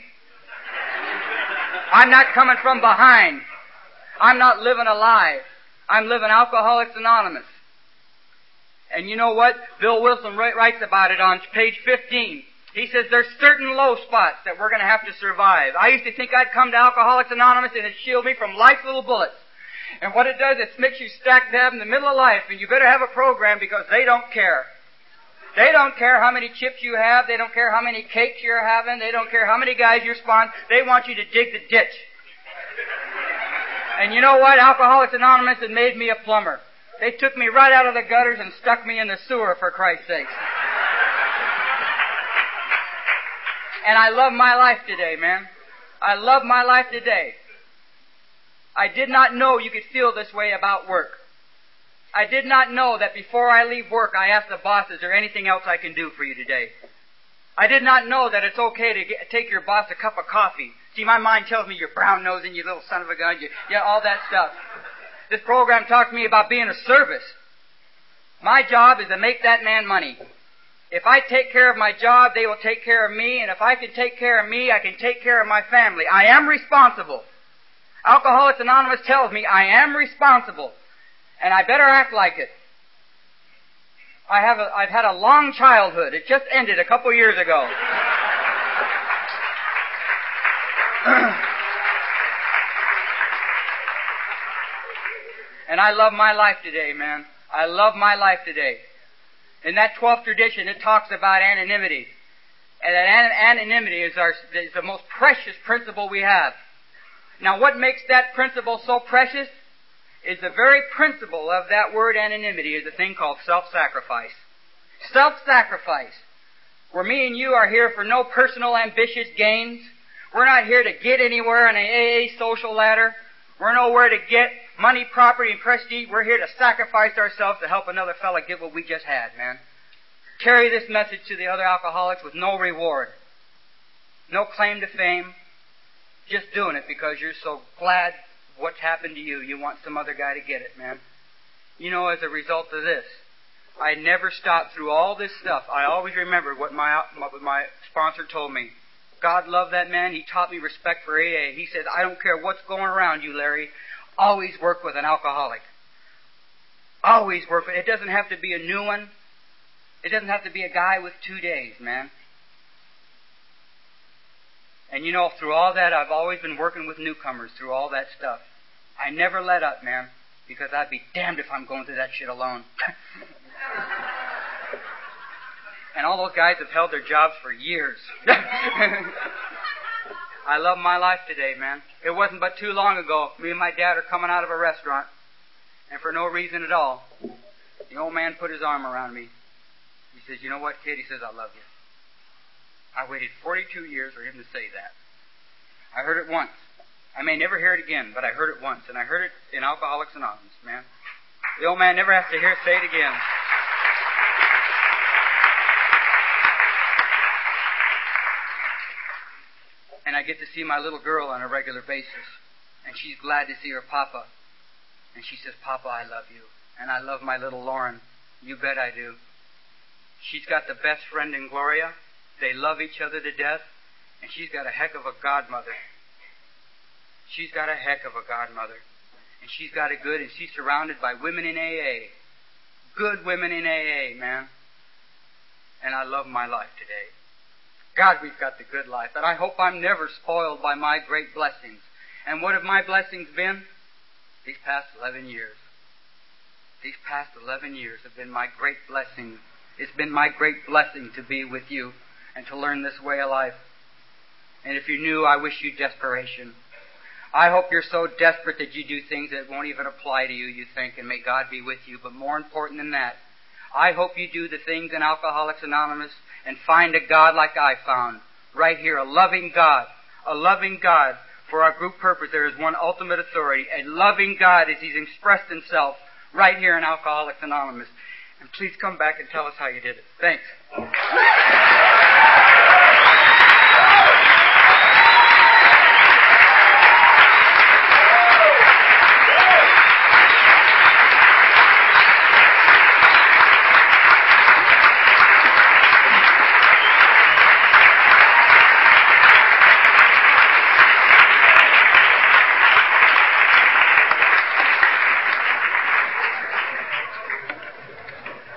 I'm not coming from behind. I'm not living a lie. I'm living Alcoholics Anonymous. And you know what? Bill Wilson writes about it on page 15. He says there's certain low spots that we're going to have to survive. I used to think I'd come to Alcoholics Anonymous and it'd shield me from life's little bullets. And what it does, it makes you stack dab in the middle of life, and you better have a program because they don't care. They don't care how many chips you have. They don't care how many cakes you're having. They don't care how many guys you're sponsoring. They want you to dig the ditch. And you know what? Alcoholics Anonymous had made me a plumber. They took me right out of the gutters and stuck me in the sewer, for Christ's sakes. And I love my life today, man. I love my life today. I did not know you could feel this way about work. I did not know that before I leave work, I ask the boss, is there anything else I can do for you today? I did not know that it's okay to take your boss a cup of coffee. See, my mind tells me you're brown-nosing, you little son of a gun, all that stuff. This program talks to me about being of service. My job is to make that man money. If I take care of my job, they will take care of me, and if I can take care of me, I can take care of my family. I am responsible. Alcoholics Anonymous tells me I am responsible, and I better act like it. I've had a long childhood. It just ended a couple years ago. And I love my life today, man. I love my life today. In that 12th tradition, it talks about anonymity. And that anonymity is the most precious principle we have. Now, what makes that principle so precious is the very principle of that word anonymity is a thing called self-sacrifice. Self-sacrifice. Where me and you are here for no personal ambitious gains. We're not here to get anywhere on an AA social ladder. We're nowhere to get money, property, and prestige. We're here to sacrifice ourselves to help another fella get what we just had, man. Carry this message to the other alcoholics with no reward. No claim to fame. Just doing it because you're so glad what's happened to you. You want some other guy to get it, man. You know, as a result of this, I never stopped through all this stuff. I always remembered what my sponsor told me. God loved that man. He taught me respect for AA. He said, I don't care what's going around you, Larry. Always work with an alcoholic. Always work with. It doesn't have to be a new one. It doesn't have to be a guy with 2 days, man. And you know, through all that, I've always been working with newcomers through all that stuff. I never let up, man, because I'd be damned if I'm going through that shit alone. And all those guys have held their jobs for years. I love my life today, man. It wasn't but too long ago, me and my dad are coming out of a restaurant, and for no reason at all, the old man put his arm around me. He says, you know what, kid? He says, I love you. I waited 42 years for him to say that. I heard it once. I may never hear it again, but I heard it once, and I heard it in Alcoholics Anonymous, man. The old man never has to hear say it again. And I get to see my little girl on a regular basis. And she's glad to see her papa. And she says, Papa, I love you. And I love my little Lauren. You bet I do. She's got the best friend in Gloria. They love each other to death. And she's got a heck of a godmother. She's got a heck of a godmother. And she's got it good. And she's surrounded by women in AA. Good women in AA, man. And I love my life today. God, we've got the good life. And I hope I'm never spoiled by my great blessings. And what have my blessings been? These past 11 years. These past 11 years have been my great blessing. It's been my great blessing to be with you. and to learn this way of life. And if you're new, I wish you desperation. I hope you're so desperate that you do things that won't even apply to you, you think, and may God be with you. But more important than that, I hope you do the things in Alcoholics Anonymous and find a God like I found. Right here, a loving God. A loving God. For our group purpose, there is one ultimate authority. A loving God as He's expressed Himself right here in Alcoholics Anonymous. And please come back and tell us how you did it. Thanks.